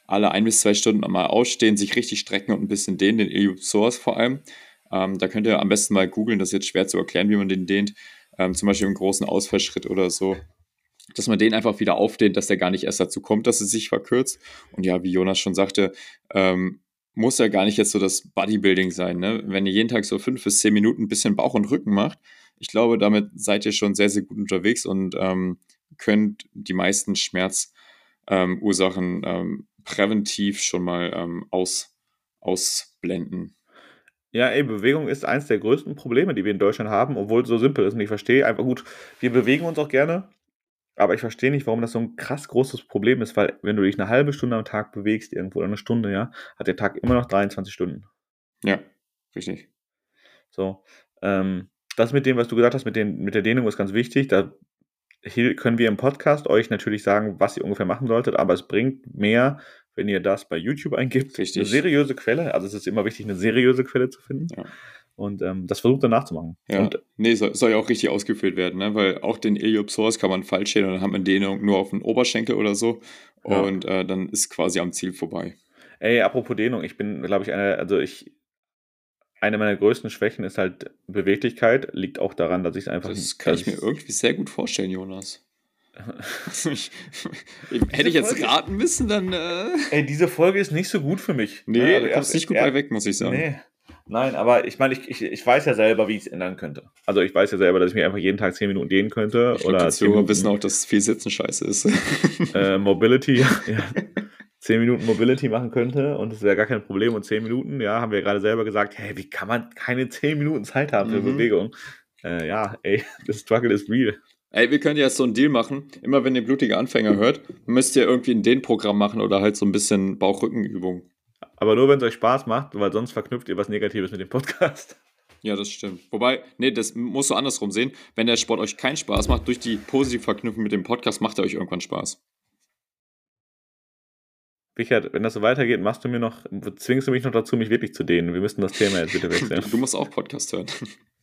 alle ein bis zwei Stunden mal ausstehen, sich richtig strecken und ein bisschen dehnen, den Iliopsoas vor allem. Ähm, da könnt ihr am besten mal googeln, das ist jetzt schwer zu erklären, wie man den dehnt. Ähm, zum Beispiel im großen Ausfallschritt oder so. Dass man den einfach wieder aufdehnt, dass der gar nicht erst dazu kommt, dass es sich verkürzt. Und ja, wie Jonas schon sagte, ähm, muss ja gar nicht jetzt so das Bodybuilding sein. Ne? Wenn ihr jeden Tag so fünf bis zehn Minuten ein bisschen Bauch und Rücken macht, ich glaube, damit seid ihr schon sehr, sehr gut unterwegs und ähm, könnt die meisten Schmerzursachen ähm, ähm, präventiv schon mal ähm, aus, ausblenden. Ja, ey, Bewegung ist eins der größten Probleme, die wir in Deutschland haben, obwohl es so simpel ist. Und ich verstehe einfach gut, wir bewegen uns auch gerne, aber ich verstehe nicht, warum das so ein krass großes Problem ist, weil wenn du dich eine halbe Stunde am Tag bewegst, irgendwo oder eine Stunde, ja, hat der Tag immer noch dreiundzwanzig Stunden. Ja, richtig. So, ähm, das mit dem, was du gesagt hast, mit, den, mit der Dehnung ist ganz wichtig. Da hier können wir im Podcast euch natürlich sagen, was ihr ungefähr machen solltet, aber es bringt mehr, wenn ihr das bei YouTube eingibt. Richtig. Eine seriöse Quelle, also es ist immer wichtig, eine seriöse Quelle zu finden. Ja. Und ähm, das versucht dann nachzumachen. Ja, Und nee, soll, soll ja auch richtig ausgeführt werden, ne? Weil auch den Iliopsoas kann man falsch stellen und dann hat man Dehnung nur auf den Oberschenkel oder so Ja. und äh, dann ist quasi am Ziel vorbei. ey, apropos Dehnung, ich bin, glaube ich, eine, also ich, eine meiner größten Schwächen ist halt Beweglichkeit, liegt auch daran, dass ich es einfach Das kann ich mir dass- irgendwie sehr gut vorstellen, Jonas. ich, ich, hätte ich jetzt Folge- raten müssen, dann. Äh... Ey, diese Folge ist nicht so gut für mich. Nee, Ja, du also kommst erst- nicht gut er- bei weg, muss ich sagen. Nee. Nein, aber ich meine, ich, ich, ich weiß ja selber, wie ich es ändern könnte. Also ich weiß ja selber, dass ich mir einfach jeden Tag zehn Minuten dehnen könnte. Ich glaube, oder die zehn Zuhörer Minuten, wissen auch, dass viel Sitzen scheiße ist. äh, Mobility, ja, zehn Minuten Mobility machen könnte und das wäre gar kein Problem. Und zehn Minuten, ja, haben wir gerade selber gesagt, hey, wie kann man keine zehn Minuten Zeit haben für Mhm. Bewegung? Äh, ja, ey, the struggle is real. Ey, wir können ja jetzt so einen Deal machen. Immer wenn ihr blutige Anfänger hört, müsst ihr irgendwie ein Dehnprogramm machen oder halt so ein bisschen Bauch-Rücken-Übung. Aber nur, wenn es euch Spaß macht, weil sonst verknüpft ihr was Negatives mit dem Podcast. Ja, das stimmt. Wobei, nee, das musst du andersrum sehen. Wenn der Sport euch keinen Spaß macht, durch die positive Verknüpfung mit dem Podcast macht er euch irgendwann Spaß. Richard, wenn das so weitergeht, machst du mir noch, zwingst du mich noch dazu, mich wirklich zu dehnen. Wir müssen das Thema jetzt bitte wechseln. Du musst auch Podcast hören,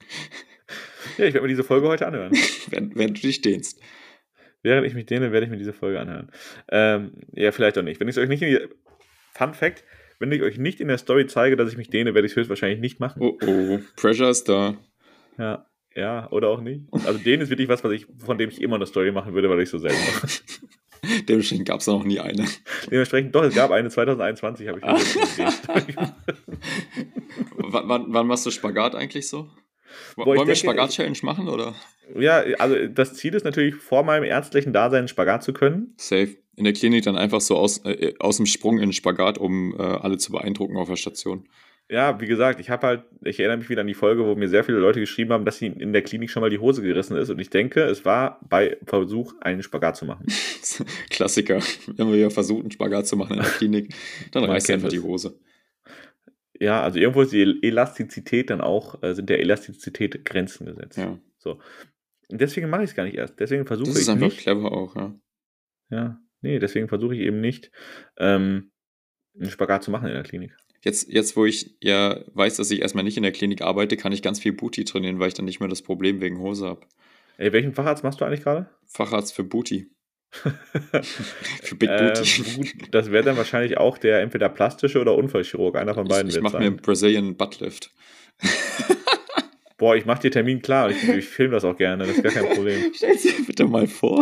Ja, ich werde mir diese Folge heute anhören. während, während du dich dehnst. Während ich mich dehne, werde ich mir diese Folge anhören. Ähm, ja, vielleicht auch nicht. Wenn ich es euch nicht in die, Fun Fact, wenn ich euch nicht in der Story zeige, dass ich mich dehne, werde ich es höchstwahrscheinlich nicht machen. Oh oh, Pressure ist da. Ja, ja, oder auch nicht. Also dehnen ist wirklich was, was ich, von dem ich immer eine Story machen würde, weil ich so selten mache. Dementsprechend gab es noch nie eine. Dementsprechend, doch, es gab eine, zwanzig einundzwanzig habe ich mir wann, wann, wann machst du Spagat eigentlich so? Boah, ich Wollen wir denke, Spagat-Challenge machen, oder? Ja, also das Ziel ist natürlich, vor meinem ärztlichen Dasein einen Spagat zu können. Safe. In der Klinik dann einfach so aus, äh, aus dem Sprung in den Spagat, um äh, alle zu beeindrucken auf der Station. Ja, wie gesagt, ich habe halt, ich erinnere mich wieder an die Folge, wo mir sehr viele Leute geschrieben haben, dass ihnen in der Klinik schon mal die Hose gerissen ist. Und ich denke, es war bei Versuch, einen Spagat zu machen. Klassiker. Wenn wir ja versuchen, einen Spagat zu machen in der Klinik, dann Man reißt kennt einfach es. die Hose. Ja, also irgendwo ist die Elastizität dann auch, äh, sind der Elastizität Grenzen gesetzt. Ja. So. Und deswegen mache ich es gar nicht erst. Deswegen versuche Das ich ist einfach nicht. clever auch, ja. Ja, nee, deswegen versuche ich eben nicht, ähm, einen Spagat zu machen in der Klinik. Jetzt, jetzt, wo ich ja weiß, dass ich erstmal nicht in der Klinik arbeite, kann ich ganz viel Booty trainieren, weil ich dann nicht mehr das Problem wegen Hose habe. Ey, welchen Facharzt machst du eigentlich gerade? Facharzt für Booty. Für Big Booty. Ähm, gut, das wäre dann wahrscheinlich auch der entweder plastische oder Unfallchirurg. Einer von beiden Ich, ich wird mache mir einen Brazilian Buttlift. Boah, ich mach dir Termin klar. Ich, ich filme das auch gerne. Das ist gar kein Problem. Stell dir bitte mal vor.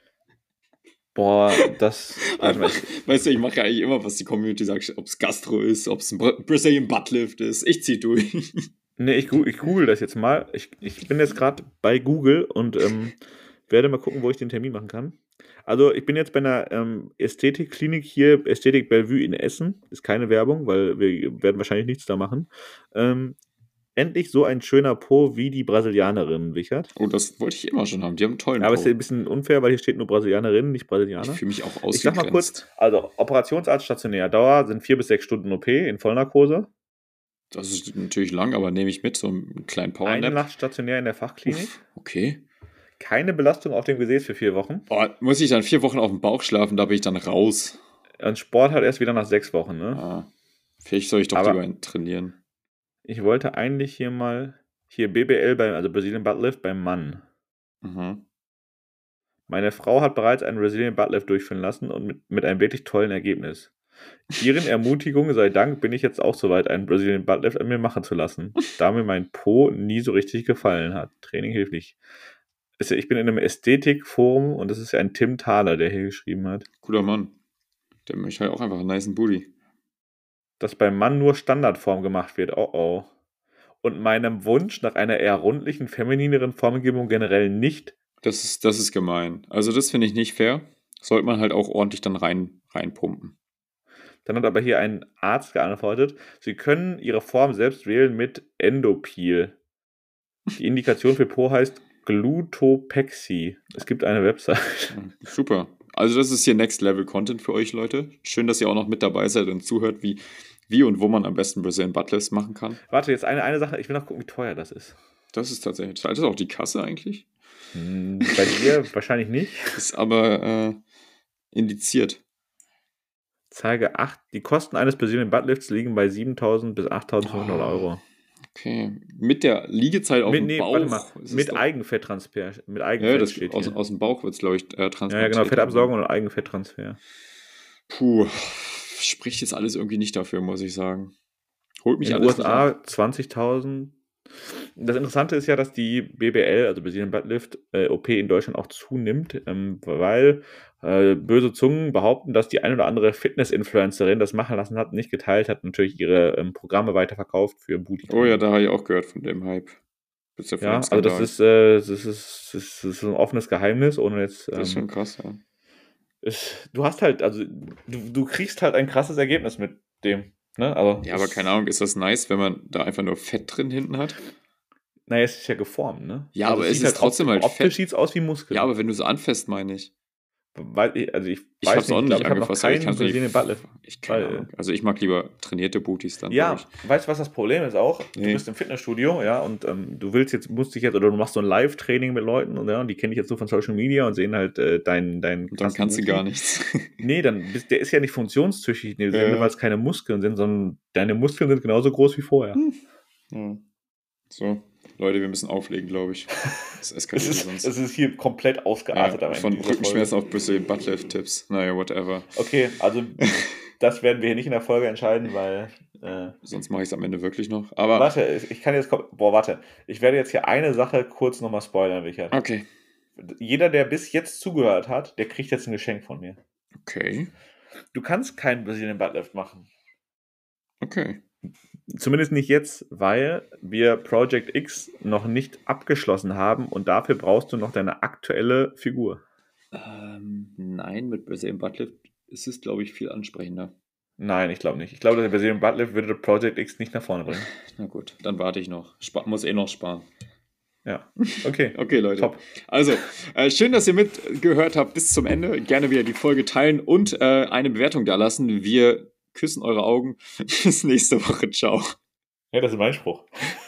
Boah, das. Warte mal. Weißt du, ich mache ja eigentlich immer, was die Community sagt, ob es Gastro ist, ob es ein Bra- Brazilian Buttlift ist. Ich zieh durch. Nee, ich, gu- ich google das jetzt mal. Ich, ich bin jetzt gerade bei Google und ähm, werde mal gucken, wo ich den Termin machen kann. Also, ich bin jetzt bei einer ähm, Ästhetikklinik hier, Ästhetik Bellevue in Essen. Ist keine Werbung, weil wir werden wahrscheinlich nichts da machen. Ähm, endlich so ein schöner Po wie die Brasilianerin, Wichert. Oh, das wollte ich immer schon haben. Die haben einen tollen Aber es ist Po. ein bisschen unfair, weil hier steht nur Brasilianerin, nicht Ich Brasilianer. fühle mich auch Ich sag mal ausgegrenzt. kurz, also Operationsarzt stationär Dauer sind vier bis sechs Stunden O P in Vollnarkose. Das ist natürlich lang, aber nehme ich mit, so einen kleinen Eine Powernap. Nacht stationär in der Fachklinik. Uff, okay. Keine Belastung auf dem Gesäß für vier Wochen. Oh, muss ich dann vier Wochen auf dem Bauch schlafen, da bin ich dann raus. Und Sport hat erst wieder nach sechs Wochen. Ne? Ah, vielleicht soll ich doch Aber- lieber trainieren. Ich wollte eigentlich hier mal, hier B B L, beim, also Brazilian Buttlift beim Mann. Mhm. Meine Frau hat bereits einen Brazilian Buttlift durchführen lassen und mit, mit einem wirklich tollen Ergebnis. Ihren Ermutigungen sei Dank bin ich jetzt auch soweit, einen Brazilian Buttlift an mir machen zu lassen, da mir mein Po nie so richtig gefallen hat. Training hilft nicht. Ist ja- Ich bin in einem Ästhetikforum und das ist ja ein Tim Thaler, der hier geschrieben hat, Cooler Mann. Der möchte halt auch einfach einen nicen Booty. dass beim Mann nur Standardform gemacht wird. Oh oh. Und meinem Wunsch nach einer eher rundlichen, feminineren Formgebung generell nicht. Das ist, das ist gemein. Also das finde ich nicht fair. Sollte man halt auch ordentlich dann rein, reinpumpen. Dann hat aber hier ein Arzt geantwortet, Sie können Ihre Form selbst wählen mit Endopil. Die Indikation für Po heißt Glutopexie. Es gibt eine Website. Super. Also das ist hier Next Level Content für euch, Leute. Schön, dass ihr auch noch mit dabei seid und zuhört, wie, wie und wo man am besten Brazilian Buttlifts machen kann. Warte, jetzt eine, eine Sache. Ich will noch gucken, wie teuer das ist. Das ist tatsächlich. Zahlt das auch die Kasse eigentlich? Hm, bei dir wahrscheinlich nicht. Ist aber äh, indiziert. Zeige acht. Die Kosten eines Brazilian Buttlifts liegen bei siebentausend bis achttausendfünfhundert Oh. Euro. Okay. Mit der Liegezeit auf Mit, dem nee, Bauch. warte mal, ist es mit doch- Eigenfetttransfer. Mit Ja, Eigenfett das steht aus, hier. aus dem Bauch wird es, glaube ich, äh, transportiert. Ja, ja, genau, Fettabsaugung und Eigenfetttransfer. Puh. Spricht jetzt alles irgendwie nicht dafür, muss ich sagen. Holt mich In den alles U S nicht ab. A zwanzigtausend. Das Interessante ist ja, dass die B B L, also Brazilian Buttlift, äh, O P in Deutschland auch zunimmt, ähm, weil äh, böse Zungen behaupten, dass die ein oder andere Fitness-Influencerin das machen lassen hat, nicht geteilt hat, natürlich ihre ähm, Programme weiterverkauft für Booty. Oh ja, da habe ich auch gehört von dem Hype. Bis Ja, also das ist, äh, das, ist, das, ist, das ist ein offenes Geheimnis, ohne jetzt. Ähm, Das ist schon krass, ja. ist, du hast halt, also du, du kriegst halt ein krasses Ergebnis mit dem. Ne? Aber Ja, aber keine Ahnung, ist das nice, wenn man da einfach nur Fett drin hinten hat? Naja, es ist ja geformt, ne? Ja, aber es sieht ist trotzdem opt- halt optisch Fett. sieht es aus wie Muskeln. Ja, aber wenn du so anfasst, meine ich. Weil ich, also ich, Ich weiß hab's auch ich nicht glaub, ich hab noch angefasst, aber ich keinen kann's nicht. Brazilian Buttlift. Ich keine Weil- Ahnung. Also ich mag lieber trainierte Booties dann. Ja, glaub weißt du, was das Problem ist auch? Du Nee. bist im Fitnessstudio, ja, und ähm, du willst jetzt, musst dich jetzt, oder du machst so ein Live-Training mit Leuten, und, ja, und die kennen dich jetzt nur von Social Media und sehen halt äh, dein, dein ich. Und dann kannst du gar nichts. Nee, dann bist, der ist ja nicht funktionstüchtig in dem Ja, Sinne, ja. weil es keine Muskeln sind, sondern deine Muskeln sind genauso groß wie vorher. Ja. So, Leute, wir müssen auflegen, glaube ich. Das Es eskaliert ist, sonst. es ist hier komplett ausgeartet. am Ja, Ende von dieser Folge. Rückenschmerzen auf Brazilian Buttlift-Tipps. Naja, whatever. Okay, also das werden wir hier nicht in der Folge entscheiden, weil. Äh, Sonst mache ich es am Ende wirklich noch. Aber warte, ich ich kann jetzt. kom- Boah, warte. Ich werde jetzt hier eine Sache kurz nochmal spoilern, Richard. okay. Jeder, der bis jetzt zugehört hat, der kriegt jetzt ein Geschenk von mir. Okay. Du kannst keinen Brazilian Buttlift machen. Okay. Zumindest nicht jetzt, weil wir Project X noch nicht abgeschlossen haben und dafür brauchst du noch deine aktuelle Figur. Ähm, nein, mit Brazilian Buttlift ist es, glaube ich, viel ansprechender. Nein, ich glaube nicht. Ich glaube, der Brazilian Buttlift würde Project X nicht nach vorne bringen. Na gut, dann warte ich noch. Spa muss eh noch sparen. Ja, okay. Okay, Leute. Top. Also, äh, schön, dass ihr mitgehört habt bis zum Ende. Gerne wieder die Folge teilen und äh, eine Bewertung da lassen. Wir küssen eure Augen. Bis nächste Woche. Ciao. Ja, das ist mein Spruch.